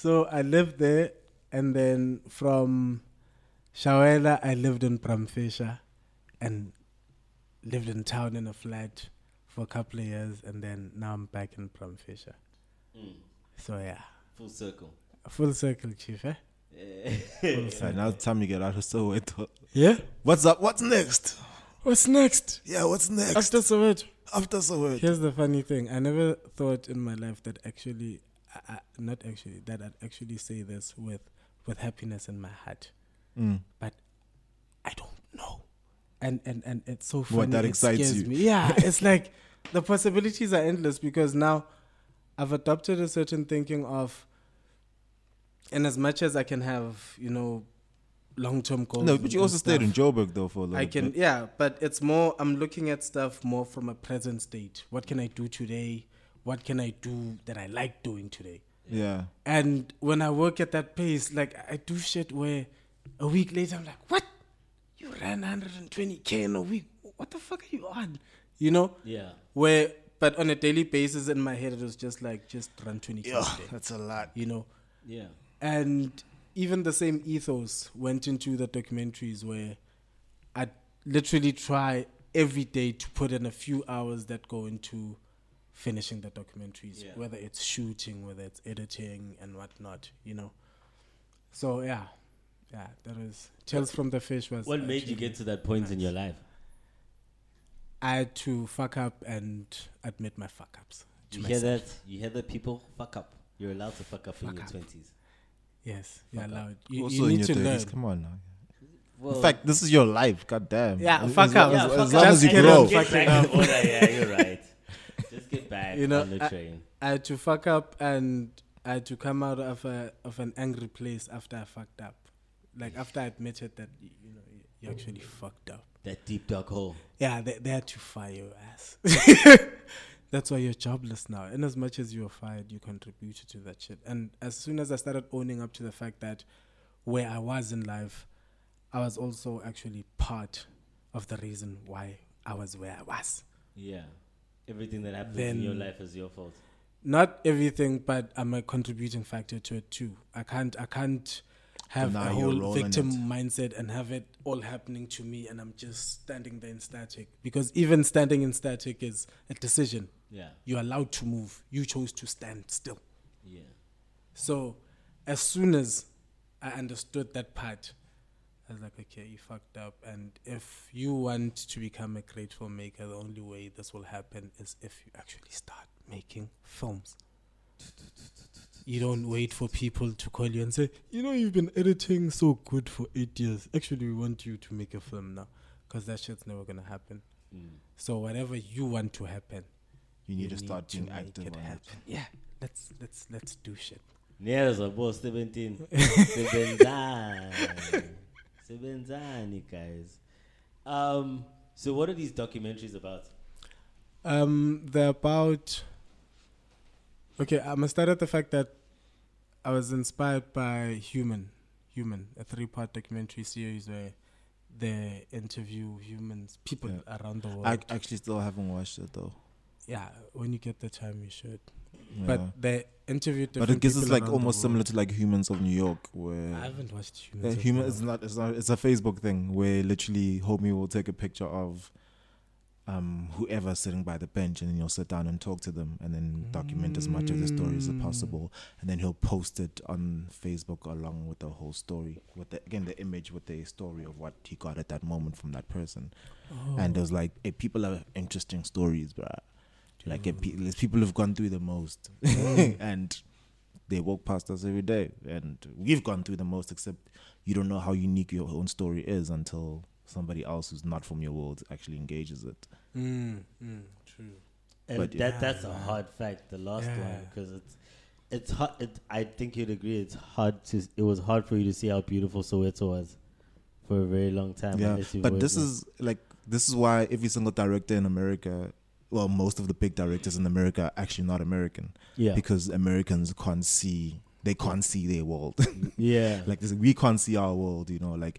So I lived there, and then from Shawela, I lived in Pramfisha, and lived in town in a flat for a couple of years, and then now I'm back in Pramfisha. Mm. So yeah, Full circle. full circle, chief. Eh? Full So circle. now it's time you get out of Soweto. Yeah. What's up? What's next? What's next? Yeah, what's next? After Soweto. After Soweto. Here's the funny thing. I never thought in my life that actually, I, I, not actually, that I'd actually say this with, with happiness in my heart. Mm. But I don't know. And and, and it's so What, funny. that it excites scares you? me. Yeah, it's like the possibilities are endless because now I've adopted a certain thinking of, and as much as I can have, you know, long-term goals. No, but and- you and also stayed in stuff, Joburg though for a little I can, bit. yeah, but it's more, I'm looking at stuff more from a present state. What can I do today? What can I do that I like doing today? Yeah. And when I work at that pace, like I do shit where a week later I'm like, what? You ran one hundred twenty K in a week. What the fuck are you on? You know? Yeah. Where, but on a daily basis in my head, it was just like, just run twenty K Yeah, a day, that's a lot. you know? Yeah. And even the same ethos went into the documentaries where I literally try every day to put in a few hours that go into finishing the documentaries, Yeah. whether it's shooting, whether it's editing and whatnot, you know. So yeah, yeah, that was Tales from the Fish was. What made you actually get to that point in nice. your life? I had to fuck up and admit my fuck ups. to You hear myself. that? You hear that? People fuck up. You're allowed to fuck up in Fuck your up. twenties. Yes, you're Fuck up. allowed. You, Also you in need your to thirties. learn. Come on now. Well, In fact, this is your life. God damn. Yeah, As- fuck as, up. As, Yeah, as fuck long up. as you Just get grow. on get fucking back up. in order. Yeah, you're right. Just get back You know, on the I- train. I had to fuck up and I had to come out of a of an angry place after I fucked up. Like after I admitted that y- you know you, you actually fucked up. That deep dark hole. Yeah, they, they had to fire your ass. That's why you're jobless now. And as much as you were fired, you contributed to that shit. And as soon as I started owning up to the fact that where I was in life, I was also actually part of the reason why I was where I was. Yeah. Everything that happens in your Then- life is your fault. Not everything, but I'm a contributing factor to it too. I can't, I can't have now a you're whole rolling victim it. mindset and have it all happening to me, and I'm just standing there in static. Because even standing in static is a decision. Yeah. You're allowed to move. You chose to stand still. Yeah. So, as soon as I understood that part, I was like, okay, you fucked up. And if you want to become a great filmmaker, the only way this will happen is if you actually start making films. You don't wait for people to call you and say, you know, you've been editing so good for eight years. Actually, we want you to make a film now. Because that shit's never going to happen. Mm. So, whatever you want to happen, You need to start being make active it on happen. it. Yeah, let's, let's, let's do shit. Niyeza boss seventeen. Sebenzani. Sebenzani, guys. Um, so what are these documentaries about? Um, they're about. Okay, I'm gonna start at the fact that I was inspired by Human, Human, a three-part documentary series where they interview humans, people Yeah. around the world. I actually still haven't watched it though. yeah, when you get the time, you should. Yeah. But they interviewed. But different it gives us people like around the almost similar world. to like Humans of New York, where I haven't watched Uh, Humans. of human New is York. not. It's not. It's a Facebook thing where literally homie will take a picture of um whoever sitting by the bench, and then you'll sit down and talk to them, and then document as much of the story as possible, and then he'll post it on Facebook along with the whole story, with the, again the image with the story of what he got at that moment from that person. And there's like, hey, people have interesting stories, bruh. Like eh, pe- there's people who've gone through the most, and they walk past us every day, and we've gone through the most. Except you don't know how unique your own story is until somebody else who's not from your world actually engages it. Mm, mm, true. And But that yeah, that's a man. hard fact, the last Yeah. one, because it's it's hard. It, I think you'd agree. It's hard to. It was hard for you to see how beautiful Soweto was for a very long time. Yeah, unless you've but always this been- is like this is why every single director in America, well, most of the big directors in America are actually not American, yeah, because Americans can't see. They can't see their world. yeah, Like this, we can't see our world, you know. Like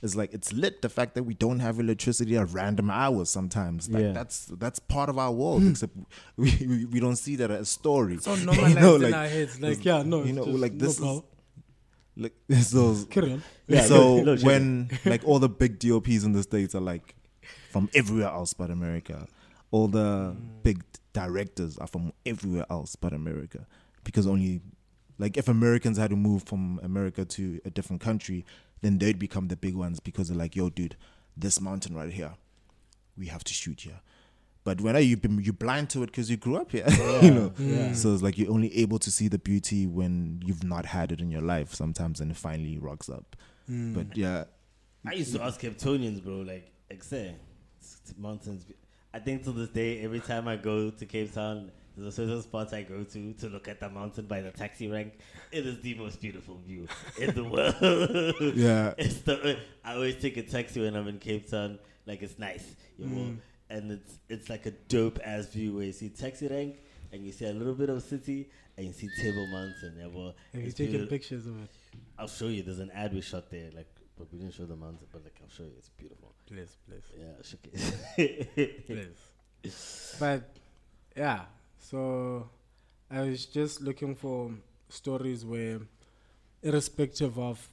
It's like it's lit. The fact that we don't have electricity at random hours sometimes, like Yeah. that's that's part of our world. Except we, we we don't see that as a story. So You normalized know, in like- our heads. Like, yeah, no. you it's know, just like this no is power. like so. Carry on. Yeah, so look, look, when like all the big D O Ps in the States are like from everywhere else but America, all the big directors are from everywhere else but America, because only like if Americans had to move from America to a different country, then they'd become the big ones because they're like, yo, dude, this mountain right here, we have to shoot here. But when you been you're blind to it because you grew up here, you know. Yeah. So it's like you're only able to see the beauty when you've not had it in your life sometimes, and it finally rocks up. But yeah, I used to ask Cape Townians, bro, like, like say, it's- it's mountains. I think to this day, every time I go to Cape Town, there's a certain spot I go to to look at the mountain by the taxi rank. It is the most beautiful view in the world. Yeah. It's the, I always take a taxi when I'm in Cape Town. Like, it's nice, you know, and it's it's like a dope ass view where you see taxi rank and you see a little bit of city and you see Table Mountain. Yeah, well, Have you it's taken beautiful. pictures of it? I'll show you. There's an ad we shot there, like, but we didn't show the mountain. But like, I'll show you. It's beautiful. Please, please, Yeah, showcase. please. But yeah, so I was just looking for stories where, irrespective of,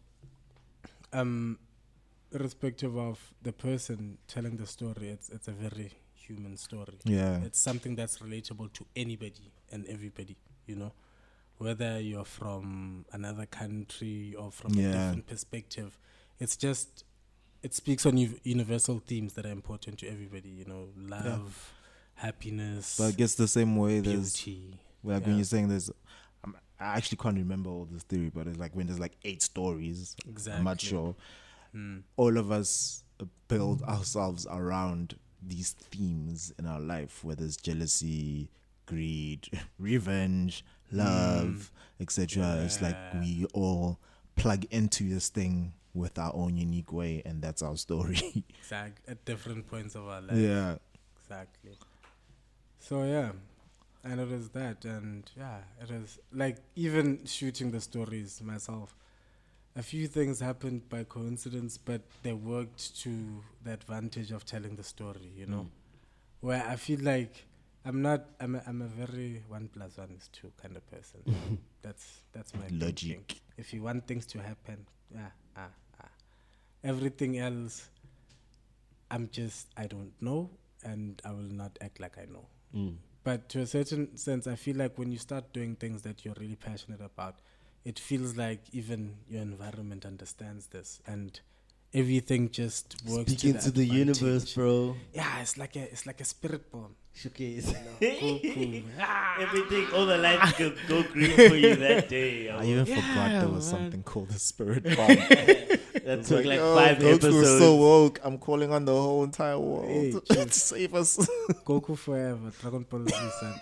um, irrespective of the person telling the story, it's it's a very human story. yeah, It's something that's relatable to anybody and everybody, you know, whether you're from another country or from a Yeah. different perspective. It's just, it speaks on u- universal themes that are important to everybody, you know, love, happiness, but I guess the same way there's beauty. like when Yeah. you're saying there's, I'm, I actually can't remember all this theory, but it's like when there's like eight stories. I'm not Exactly. sure. Mm. All of us build ourselves around these themes in our life, whether it's jealousy, greed, revenge, love, et cetera. It's like Yeah. we all plug into this thing with our own unique way, and that's our story. Exact, at different points of our life. yeah. Exactly. So yeah, and it is that, and yeah, it is like even shooting the stories myself. A few things happened by coincidence, but they worked to the advantage of telling the story. You know, where I feel like I'm not. I'm. A, I'm a very one plus one is two kind of person. that's that's my Logic. thinking. If you want things to happen, yeah, ah, ah. Everything else, I'm just. I don't know, and I will not act like I know. Mm. But to a certain sense, I feel like when you start doing things that you're really passionate about, it feels like even your environment understands this, and everything just works. Speaking to, to the universe, advantage. bro. Yeah, it's like a it's like a spirit bomb. Showcase. Goku. Everything, all the lights go, go green for you that day. yo. I even Yeah, forgot there was man. something called the spirit bomb. That took like Yo, five Goku episodes. is so woke. I'm calling on the whole entire world Hey, to, chill. to save us. Goku forever. Dragon Ball Z, son.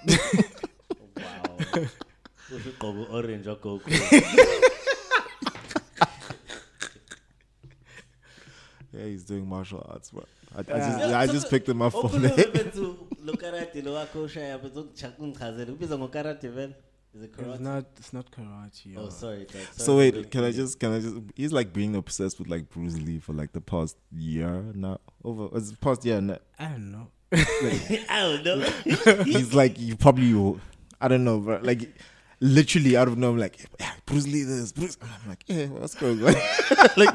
Wow. Usigqoke orange or Goku. Yeah, he's doing martial arts, bro. I, I Yeah. just, Yeah, I so just the- picked him up from Open there. up to lokarate lo wakho shaya bezokuchakungchazela ubiza ngokarate vele. Is it It's karate? not. It's not karate. Oh, yo. sorry. Dad. So Sorry for wait, can I the- just, can I just? He's like being obsessed with like Bruce Lee for like the past year now. Over, it's past year. Now. I don't know. I don't know. He's like, you probably, I don't know, but like, literally out of nowhere, like yeah, Bruce Lee, this Bruce. I'm like, yeah, what's going on? like,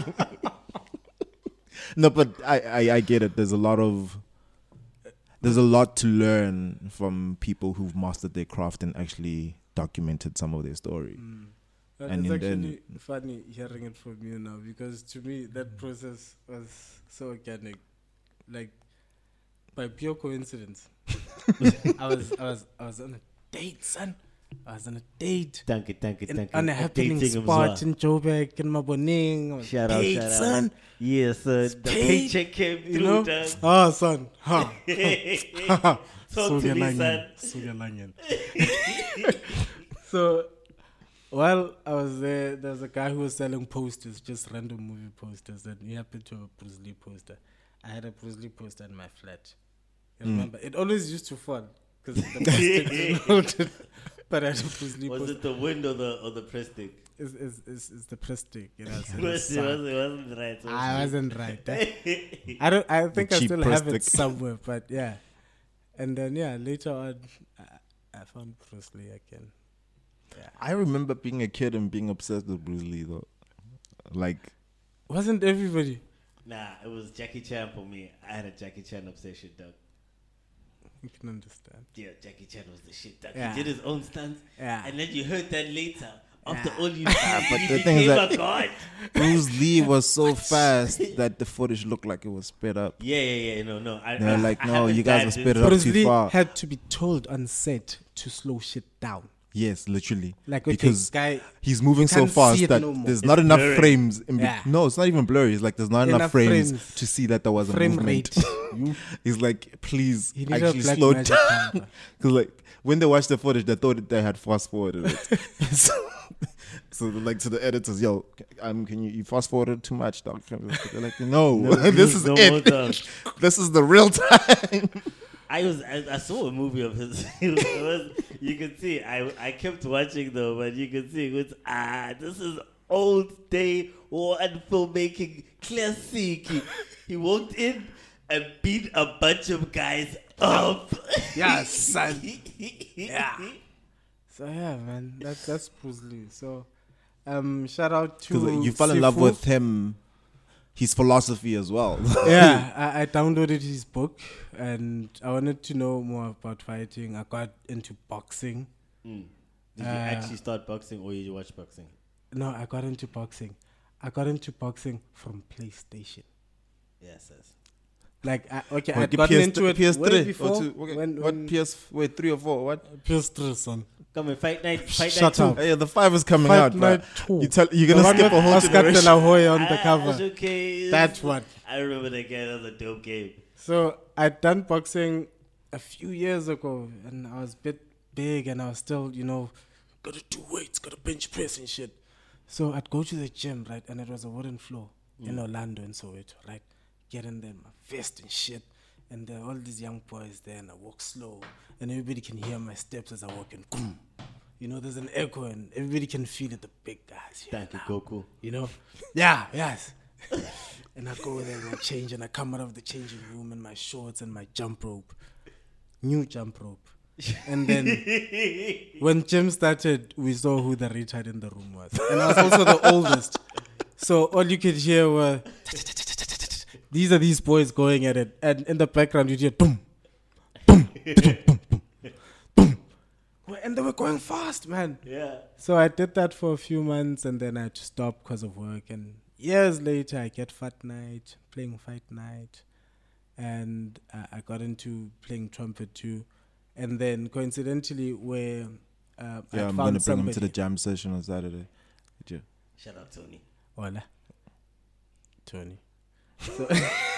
no, but I, I, I get it. There's a lot of, there's a lot to learn from people who've mastered their craft and actually documented some of their story. But And it's in then- actually funny hearing it from you now, because to me that process was so organic, like by pure coincidence. I was I was I was on a date, son. I was on a date Thank you, thank you, in, thank you. on a happening Updating him spot as in Joburg in Maboning. I was Shout out, paid, shout out. son. Yes, sir. The paid, paycheck came You through, know? dog. Ah, son. Ha. Talk to me, son. Sugalanyan. So while I was there, there was a guy who was selling posters, just random movie posters, and he happened to have a Bruce Lee poster. I had a Bruce Lee poster in my flat. You remember? It always used to fall because the plastic didn't hold it. But I had a Bruce Lee Was poster. it the wind or the or the plastic? is is is, is the prestige. You know, so It was- it's it sad. wasn't- it wasn't right. so I sweet. wasn't right. eh? I don't. I think I cheap still have it plastic. somewhere, but yeah. And then yeah, later on, I, I found Bruce Lee again. I remember being a kid and being obsessed with Bruce Lee though. Like, Wasn't everybody? Nah, it was Jackie Chan for me. I had a Jackie Chan obsession, dog. You can understand. Yeah, Jackie Chan was the shit. Dog. Yeah. He did his own stunts. Yeah. And then you heard that later. After Yeah. all you but did, the he thing is became that- a god. Bruce Lee was so fast that the footage looked like it was sped up. Yeah, yeah, yeah. No, no. I, They're I, like, I no, haven't you guys dived are sped into- up Bruce too Lee far. had to be told on set to slow shit down. Yes, literally. Like, okay, because guy, he's moving so can't see fast it that no more. there's It's not enough blurry. frames. In be- Yeah. No, it's not even blurry. It's like there's not enough, Enough frames, frames. to see that there was a Frame movement. rate. He's like, please, He needed a actually black slow magic down. camera. Because like when they watched the footage, they thought that they had fast forwarded it. so, so they're like to the editors, yo, um, can you, you fast forwarded too much, dog? They're like, no, No, this is no more it. dog. This is the real time. I was I, I saw a movie of his. It was, it was, you could see I I kept watching though, but you could see it was ah this is old day war and filmmaking classic. He, he walked in and beat a bunch of guys up. Yeah, son. Yeah. So yeah, man, that's that's Bruce Lee. So, um, shout out to Because you fell in love Sifu. with him, his philosophy as well. Yeah, I, I downloaded his book and I wanted to know more about fighting. I got into boxing. Mm. Did you Uh, actually start boxing or you watch boxing? No, I got into boxing. I got into boxing from PlayStation. Yes, yes. Like, I, okay, What, I'd the gotten P S into it P S way three before. or two? Okay. When, what when P S? Wait, three or four? What? P S three, son. Come on, fight night, fight Shut night two. up. Hey, the five is coming Fight out. Night But two. you tell you're The gonna one skip with a whole Oscar De generation. La Hoya on the Ah, it's cover. okay. That's what. I remember that game. That was a dope game. So I'd done boxing a few years ago, and I was a bit big, and I was still, you know, gotta do weights, gotta bench press and shit. So I'd go to the gym, right, and it was a wooden floor in Orlando and Soweto, right. Get in there, my vest and shit, and there are all these young boys there, and I walk slow, and everybody can hear my steps as I walk in. Boom. You know, there's an echo, and everybody can feel it. The big guys. Here Thank you, now. Goku. You know? Yeah, yes. And I go there and I change and I come out of the changing room in my shorts and my jump rope. New jump rope. And then when gym started, we saw who the retard in the room was. And I was also the oldest. So all you could hear were these are these boys going at it. And in the background you'd hear boom, boom, boom, boom, boom, boom. And they were going fast, man. Yeah. So I did that for a few months and then I had to stop because of work. And years later, I get Fight Night, playing Fight Night. And uh, I got into playing trumpet too. And then coincidentally, where uh, Yeah, I I'm found gonna bring him somebody. to the jam session on Saturday. Yeah. Shout out, Tony. Hola. Tony. So,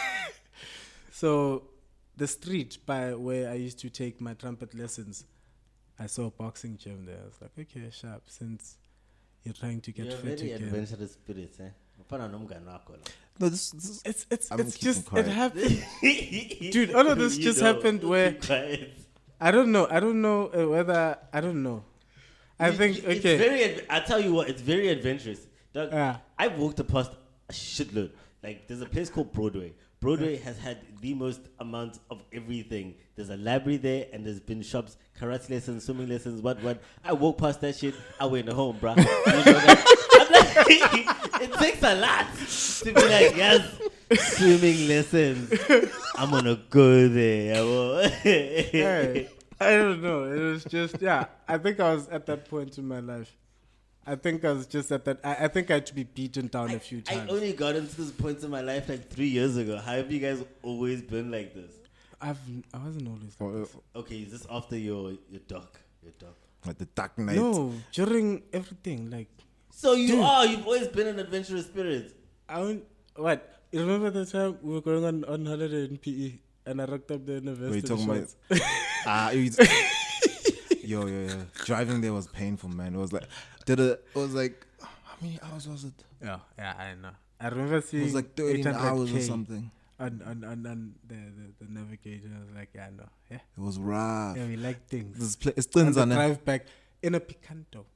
so the street by where I used to take my trumpet lessons, I saw a boxing gym there. I was like, okay, sharp, since you're trying to get You're fit very again. adventurous spirits, eh? Mfana nomngani wakho la. No, this, this is It's it's I'm it's keeping just quiet. it happened. Dude, all of this You just know. happened where Keep quiet. I don't know. I don't know uh, whether I don't know. I You- think you- it's okay. very. Adv- I tell you what, it's very adventurous. Dog, Yeah. I've walked past a shitload. Like there's a place called Broadway. Broadway has had the most amount of everything. There's a library there, and there's been shops, karate lessons, swimming lessons, what what. I walk past that shit. I went home, bruh. You know that? I'm like, it takes a lot to be like, yes, swimming lessons. I'm gonna go there. I will. Hey, I don't know. It was just yeah. I think I was at that point in my life. I think I was just at that. I, I think I had to be beaten down a few I times. only got into this point in my life like three years ago. How have you guys always been like this? I've I wasn't always like uh, this. Okay, is this after your your doc? Your doc. like the Dark Knight. No, during everything like So you Dude. are. You've always been an adventurous spirit. I won't, what you remember the time we were going on, on holiday in P E and I rocked up there in a vest Wait, and talking about- shorts. Ah, it was- yo, yo, yo. Driving there was painful, man. It was like, did it? It was like, how many hours was it? Yeah, yeah, I know. I remember seeing It was like thirteen hours or 800K something. on on on, on the, the the navigator. I was like, yeah, no, yeah, It was rough. yeah, we like things. This place, it's On things the on it. drive back in a Picanto.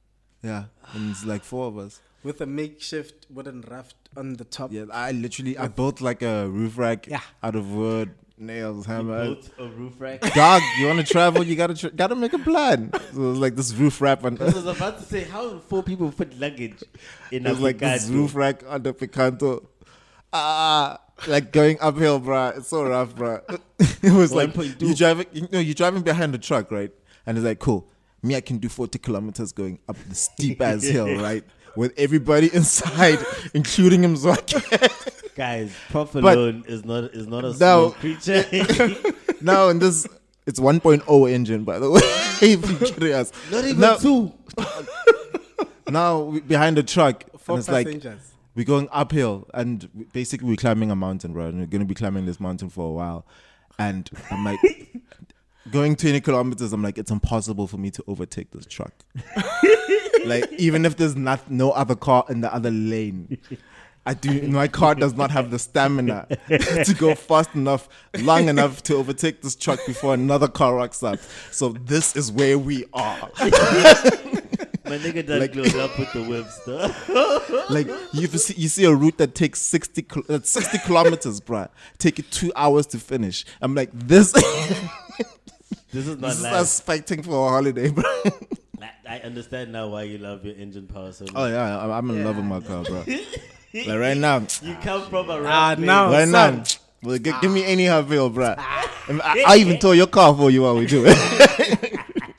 Yeah, and it's like four of us. with a makeshift wooden raft on the top. Yeah, I literally I built like a roof rack Yeah. out of wood, nails, hammer. Built a roof rack. Dog, you want to travel? You gotta tr- gotta make a plan. So it was like this roof rack on. I was about to say, how would four people put luggage in It was a like this Picanto? roof rack on the Picanto. Ah, like going uphill, bruh. It's so rough, bruh. It was like one point two. you driving, you know, you're driving behind the truck, right? And it's like, cool. Me, I can do forty kilometers going up the steep ass hill, right? With everybody inside, including him, so I can. Guys, Prof But- alone is not is not a No. small creature. Now, in this, it's one point oh engine, by the way. If you're curious. not even Now- two. Now, we- behind the truck, Four and it's like, passengers. we're going uphill, and we- basically we're climbing a mountain, bro. And we're gonna be climbing this mountain for a while. And I'm like, going twenty kilometers. I'm like, it's impossible for me to overtake this truck. Like, even if there's not no other car in the other lane, I do. My car does not have the stamina to go fast enough, long enough to overtake this truck before another car rocks up. So this is where we are. My nigga done Like- close up with the whips, though. Like you see, you see a route that takes sixty, kil- uh, sixty kilometers, bruh. Take it two hours to finish. I'm like, this, This is not this is life. us fighting for a holiday, bro. I, I understand now why you love your engine power so much. Oh yeah, I'm, I'm in love with my car, bro. Like right now, You come from a Ah, rough place. now, right son. now, well, gi- give me any half bill, bruh. I, I even tow your car for you while we do it.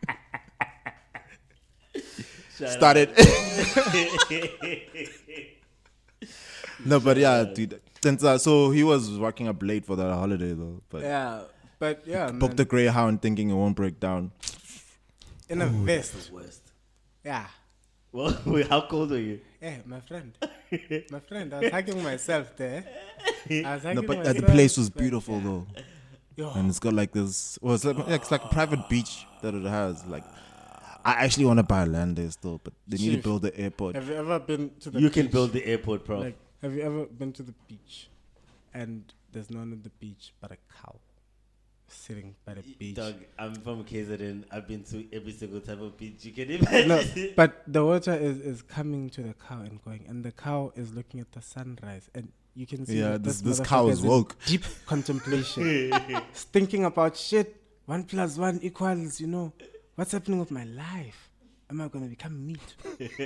Shut Started. up. No, but yeah, dude. Since, uh, so he was working up late for that holiday though, but Yeah, but yeah, man. booked the Greyhound thinking it won't break down. in a vest. Worst. Yeah. Well, wait, how cold are you? Hey, my friend. My friend, I was hugging myself there. I was No, hugging but uh, myself. the place was but- beautiful though. Yo, And it's got like this. Well, it's like, yeah, it's like a private beach that it has. Like, I actually want to buy land there still, but they need to Chief, build the airport. have you ever been to the You beach? can build the airport, bro. Like, have you ever been to the beach and there's none on the beach but a cow sitting by the beach? Doug, I'm from K Z N. I've been to every single type of beach you can imagine. No, but the water is, is coming to the cow and going, and the cow is looking at the sunrise, and you can see Yeah, that this- this, this cow motherfucker is in woke. Deep contemplation, He's thinking about shit. One plus one equals, you know, what's happening with my life? Am I gonna become meat?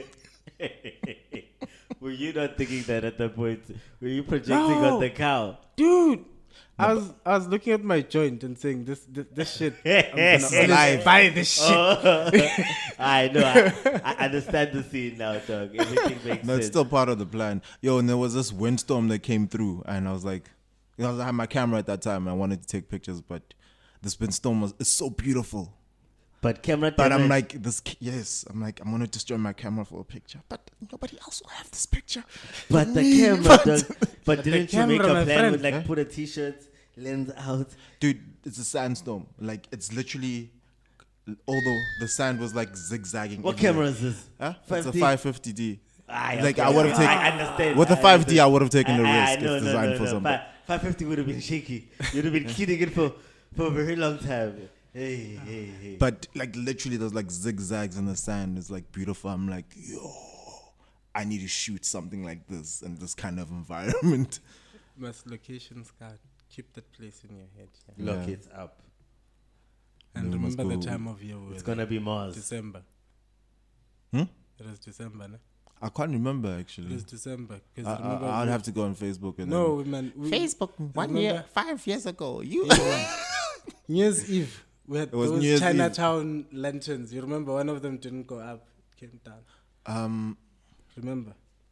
Were you not thinking that at that point? Were you projecting No. on the cow? Dude, I was I was looking at my joint and saying this this, this shit. I'm gonna always life. buy this shit. Oh. I know. I, I understand the scene now, Doug. Everything makes No, sense. it's still part of the plan. Yo, and there was this windstorm that came through, and I was like, you know, I had my camera at that time, and I wanted to take pictures, but this windstorm was it's so beautiful. but camera But I'm damage- like, this, yes, I'm like, I'm gonna destroy my camera for a picture, but nobody else will have this picture. But the Me, camera, but- Doug. But didn't you make camera, a my plan friend. with like Eh? put a t-shirt, lens out? Dude, it's a sandstorm. Like it's literally, although the sand was like zigzagging. What everywhere. camera is this? Huh? It's a five D? five fifty D. Ah, Like, okay, I would've okay. taken- I understand. With the I five D, understand. I would have taken the Ah, ah, risk. no, It's no, designed no, for no. somebody. five fifty would have been shaky. You'd have been keeping it for, for a very long time. Hey, hey, hey. But like literally, there's like zigzags in the sand. It's like beautiful. I'm like, yo, I need to shoot something like this in this kind of environment. Must locations card. Keep that place in your head. Yeah. Lock Yeah. it up. And We must remember the go- time of year. we It's were gonna there. be Mars. December. Hmm? It was December, no? I can't remember It actually. was December. 'cause I, remember I, I'd we- have to go on Facebook and No, man. We, Facebook one year, remember- five years ago. You New Year's Eve. We had It was those New Year's Eve. Chinatown lanterns. You remember one of them didn't go up, came down. um Remember?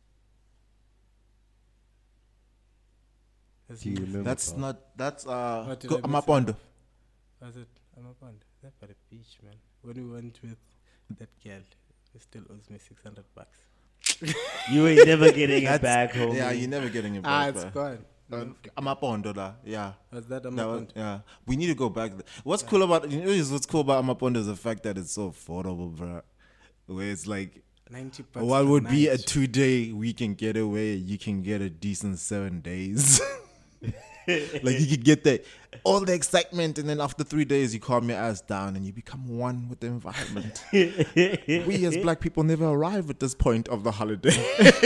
That's Do you New- remember? that's Paul? not that's uh What did go, I I'm mix up it on up? Was it? I'm up on that by the beach, man. When we went with that girl, he still owes me six hundred bucks. You ain't never getting it That's- back, homie. Yeah, you're never getting it Ah, back. it's bruh. gone. Uh, I'm up on Doda. Yeah. Was that I'm That up was- on? yeah, we need to go back. there. What's cool about you know is what's cool about Amaponda is the fact that it's so affordable, bro. Where it's like, ninety bucks. what per would be a night. two-day weekend getaway, you can get a decent seven days. Like you could get that all the excitement, and then after three days, you calm your ass down and you become one with the environment. We as black people never arrive at this point of the holiday.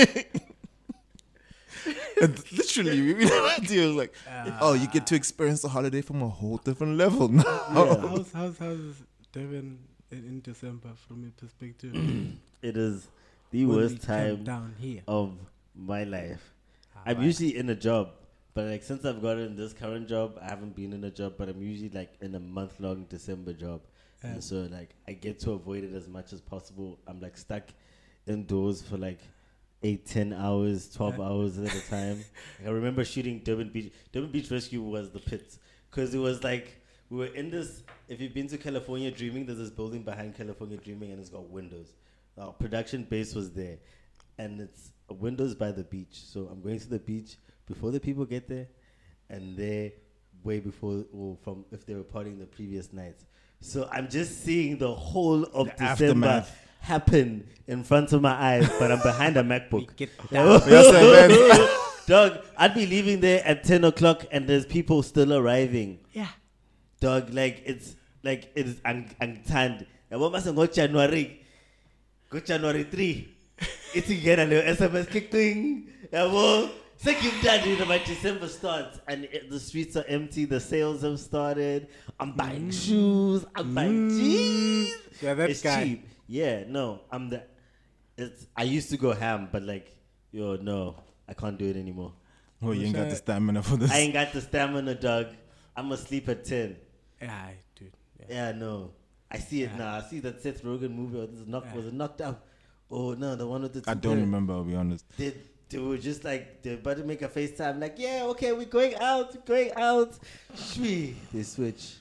And literally, we have no idea. It was like, oh, you get to experience the holiday from a whole different level now. How's, how's, how's Devin in, in December from your perspective? It is the When worst we come time down here. of my life. Ah, I'm right. usually in a job, but like since I've gotten this current job, I haven't been in a job, but I'm usually like in a month long December job. Yeah. And so like I get to avoid it as much as possible. I'm like stuck indoors for like eight, ten hours, twelve Yeah. hours at a time. I remember shooting Durban Beach. Durban Beach Rescue was the pits because it was like we were in this. If you've been to California Dreaming, there's this building behind California Dreaming, and it's got windows. Our production base was there, and it's windows by the beach. So I'm going to the beach before the people get there, and they're way before or from if they were partying the previous nights. So I'm just seeing the whole of The December aftermath. happen in front of my eyes, but I'm behind a MacBook. Get Yes, man. Dog, I'd be leaving there at ten o'clock and there's people still arriving. Yeah. Dog, like it's like it's ang angtand. Yabo mase go January. Go January three. It's again a little S M S kicking. Yabo. Second done, you know, my December starts and it, the streets are empty. The sales have started. I'm buying shoes. I'm buying jeans. Yeah, that it's guy. cheap. Yeah, no, I'm the. It's. I used to go ham, but like, yo, no, I can't do it anymore. Oh, you ain't got the stamina for this. I ain't got the stamina, dog. I'm asleep at ten. Yeah, dude. Yeah. Yeah, no. I see it Yeah. now. I see that Seth Rogen movie. Or this knock Yeah. was it knocked out? Oh no, the one with the. I two don't parents. remember, I'll be honest. They, they were just like they're about to make a FaceTime. Like, yeah, okay, we're going out, going out. Shwee. They switch.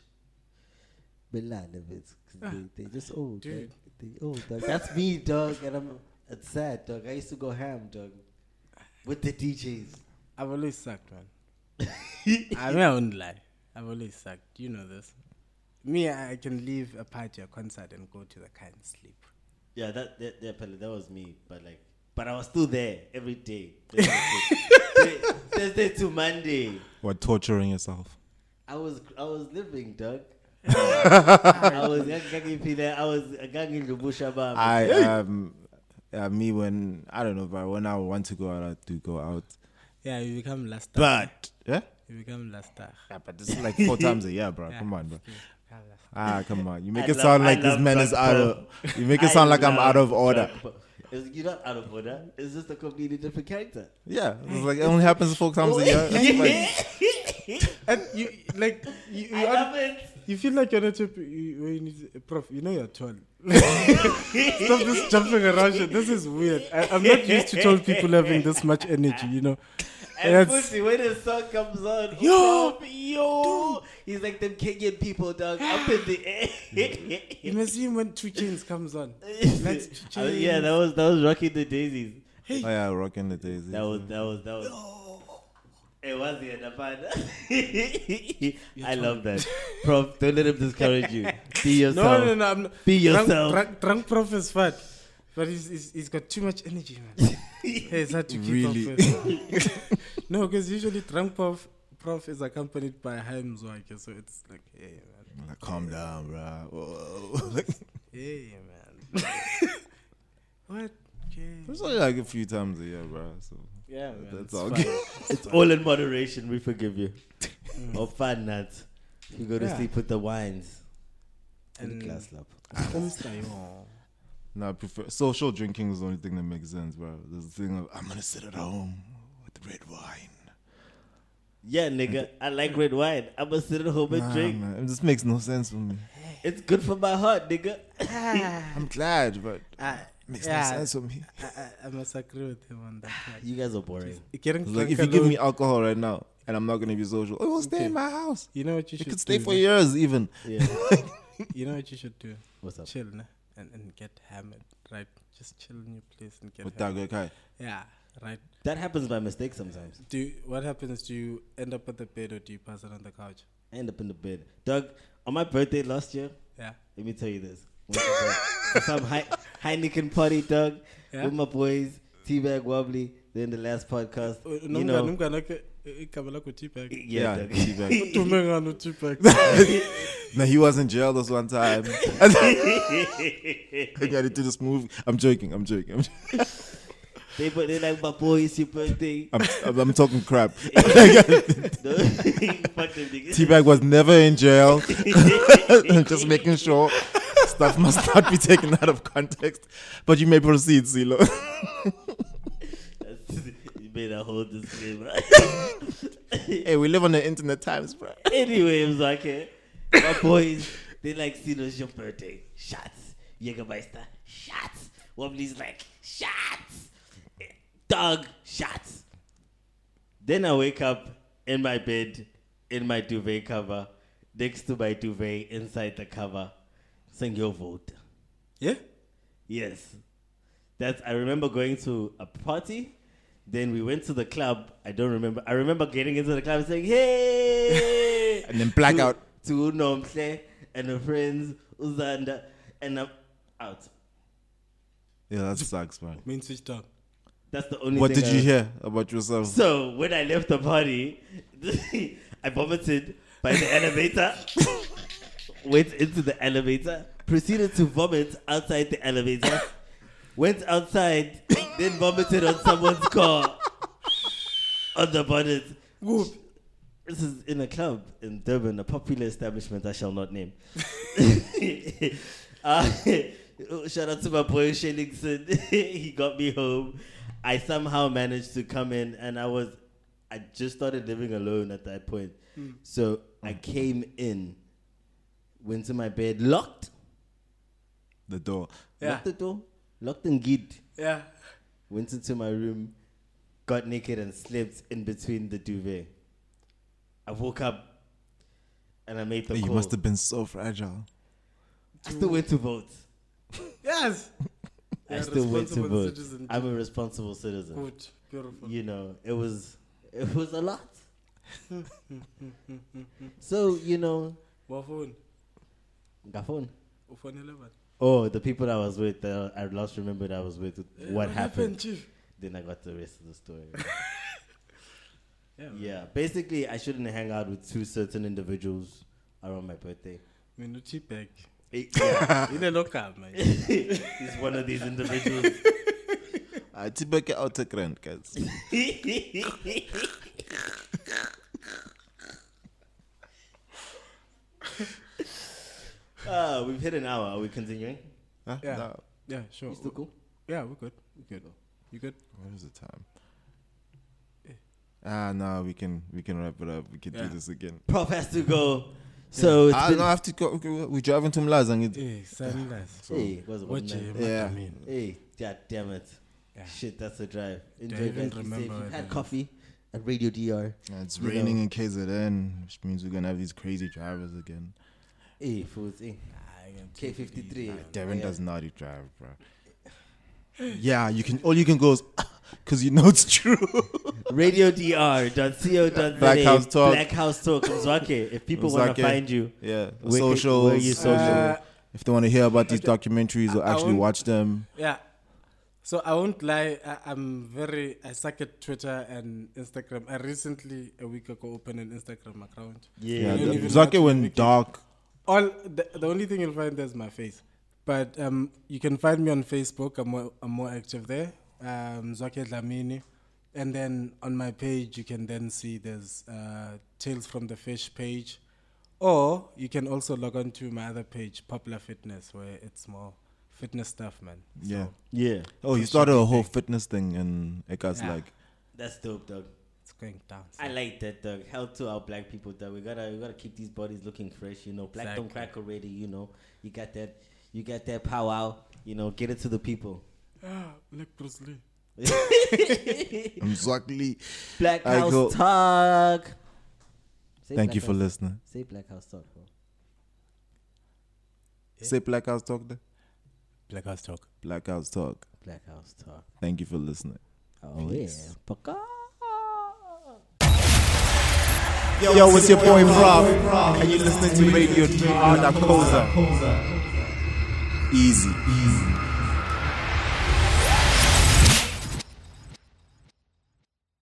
Milan of it. 'Cause They, they just old, Dude. dog. They old, dog. That's me, dog. And I'm. It's sad, dog. I used to go ham, dog, with the D Js. I've always sucked, man. I mean, I won't lie. I've always sucked. You know this. Me, I can leave a party, a concert, and go to the car and sleep. Yeah, that that that, probably- that was me. But like, but I was still there every day. Thursday Thursday to Monday. What, torturing yourself? I was I was living, dog. I was I was ganging the bush about. I, um, yeah, me when, I don't know, but when I want to go out, I do go out. Yeah, you become last. But, yeah? You become last star. Yeah, but this is like four times a year, bro. Yeah. Come on, bro. You become last star. Ah, come on. You make I it love- sound I like this love man is drunk out Paul. of, you make it I sound like I'm love out of order. drunk Paul. It's- You're not out of order. It's just a completely different character. Yeah, it's like it only happens four times a year. It's like, And you, like, you, you, I love it. you feel like you're not a, you, when you need, prof, you know you're tall. Stop this jumping around shit. This is weird. I, I'm not used to tall people having this much energy, you know. And That's- pussy, when the song comes on, Yo, oh, yo, he's like them Kenyan people, dog, up in the air. You must see him when Two Chains comes on. Let's Two Uh, yeah, that was that was rocking the daisies. oh yeah, rocking the daisies. That was that was that was. It was the other I love that, Prof. Don't let him discourage you. Be yourself. No, no, no. I'm not, Be drunk, yourself. Drunk, drunk prof is fat. But he's, he's, he's got too much energy, man. Hey, it's hard to keep Really? up with. No, because usually drunk prof, prof is accompanied by high Mzwake, so it's like, hey, man. Like, calm down, bro. Whoa. Hey, man. What? Okay. It's only like a few times a year, bro. So Yeah, man. that's it's all fine. good. It's all in moderation. We forgive you. Or fun nuts. You go to Yeah. sleep with the wines and And- the glass lap. Umsta, yo. No, I prefer social drinking is the only thing that makes sense, bro. There's the thing of I'm gonna sit at home with red wine. Yeah, nigga. I like red wine. I'm gonna sit at home and Nah, drink. man, it just makes no sense for me. It's good for my heart, nigga. I'm glad, but Ah, it makes yeah. no sense for me. I, I, I must agree with him on that. Like, You guys are boring. getting It's like drunk if you give alone, me alcohol right now and I'm not gonna be social, it will stay Okay. in my house. you know what you It should could stay do, for ne? years even. Yeah. You know what you should do? What's up? Chill, ne? and and get hammered, right? Just chill in your place and get With that hammered. guy. Yeah, right. That happens by mistake sometimes. Do you, what happens? Do you end up at the bed or do you pass it on the couch? I end up in the bed. Doug, on my birthday last year, Yeah. let me tell you this. Went to bed for some high, Heineken party, Doug, Yeah. with my boys, Teabag Wobbly, in the last podcast. Uh, You nomngane- know, nomngane wakhe, eh, igama lakho T-Bag. yeah, Yeah, dog. T-Bag. Udume ngani u-T-Bag? No, he was in jail this one time. I got to do this movie. I'm joking. I'm joking. I'm, joking. They put it like, my boy, it's your birthday. I'm, I'm, I'm talking crap. No, fuck them niggas. T-Bag was never in jail. Just making sure stuff must not be taken out of context. But you may proceed, CeeLo. You made a whole disclaimer. Hey, we live on the internet times, bro. Anyway, it was like, eh, my boys, they like, see, it's your birthday. Shots. Jägermeister. Shots. Wobbly's like, shots. Dog. Shots. Then I wake up in my bed, in my duvet cover, next to my duvet, inside the cover, saying your vote. Yeah? Yes. That's, I remember going to a party. Then we went to the club. I don't remember. I remember getting into the club and saying, hey! And then blackout. To, to Nomhle and her friends, Uzanda, and I'm out. Yeah, that sucks, man. Main switch down. That's the only What thing did I- you hear about yourself? So when I left the party, I vomited by the elevator, went into the elevator, proceeded to vomit outside the elevator, went outside, then vomited on someone's car on the bonnet. Whoop. This is in a club in Durban, a popular establishment I shall not name. uh, shout out to my boy Shellingson. He got me home. I somehow managed to come in, and I was, I just started living alone at that point. Mm. So I came in, went to my bed, locked, The door. Yeah. locked the door, locked and gid, Yeah. went into my room, got naked and slept in between the duvet. I woke up and I made the Hey, you call. must have been so fragile. I still went to vote. Yes. I You're a still went to responsible vote. citizen. I'm a responsible citizen. Good. Beautiful. You know, it was it was a lot. So, you know, What phone? Gafon. Phone eleven. Oh, the people I was with, uh, I last remembered I was with. What, happened? Chief? Then I got the rest of the story. Yeah. man. Yeah, basically, I shouldn't hang out with two certain individuals around my birthday. I mean, T-Bag. Eh, yeah, In a local, man. he's one of these individuals. I T-Bag out to grand, guys. uh, we've hit an hour. Are we continuing? Huh? Yeah. No. Yeah, sure. You still cool? Yeah, we're good. We're good. You good? What is the time? Ah, no, we can we can wrap it up. We can Yeah. do this again. Prof has to go. So it's I been. don't have to go. Okay, we're driving to Mlazang. It- Hey, sunless. Hey, what's What up, you man? Yeah. I mean? Hey, god damn it. Yeah. Shit, that's a drive. Enjoy, Don't even guys. Be safe. remember You've it had is. coffee at Radio D R. Yeah, it's You raining know. in K Z N, which means we're gonna have these crazy drivers again. Hey, fools. Hey. K fifty-three. Devin Yeah. does not drive, bro. Yeah, you can. All you can go is because you know it's true. Radio D R dot co dot za. Black House Talk. Black House Talk. Mzwake. If people want to Mzwake. find you, Yeah, Where can- socials. where you social? Uh, if they want to hear about these documentaries or I actually won't- watch them, Yeah. So I won't lie. I, I'm very. I suck at Twitter and Instagram. I recently, a week ago, opened an Instagram account. yeah, yeah, don't the- even Zake have to went make it- dark. All the, the only thing you'll find there is my face. But um, you can find me on Facebook. I'm more, I'm more active there. Um, Zwake Dlamini. And then on my page, you can then see there's uh, Tales from the Fish page. Or you can also log on to my other page, Popular Fitness, where it's more fitness stuff, man. So, Yeah. yeah, Oh, you Push started a whole everything. fitness thing, and it got Yeah. like, that's dope, dog. it's going down. So. I like that, dog. Help to our black people, dog. We gotta, we gotta keep these bodies looking fresh. You know, black don't Exactly. crack already. You know, you got that, you got that powwow. You know, get it to the people. Ah, like Bruce Lee. exactly. Black I House go- Talk. Say Thank Black you for House- listening. Say Black House Talk, bro. Say Black House Talk there. Black House Talk. Black House Talk. Black House Talk. Thank you for listening. Oh Peace. yeah. Paka. Yo, it's your boy Rob, and you're listening to Radio D R Dakosa. Easy, easy.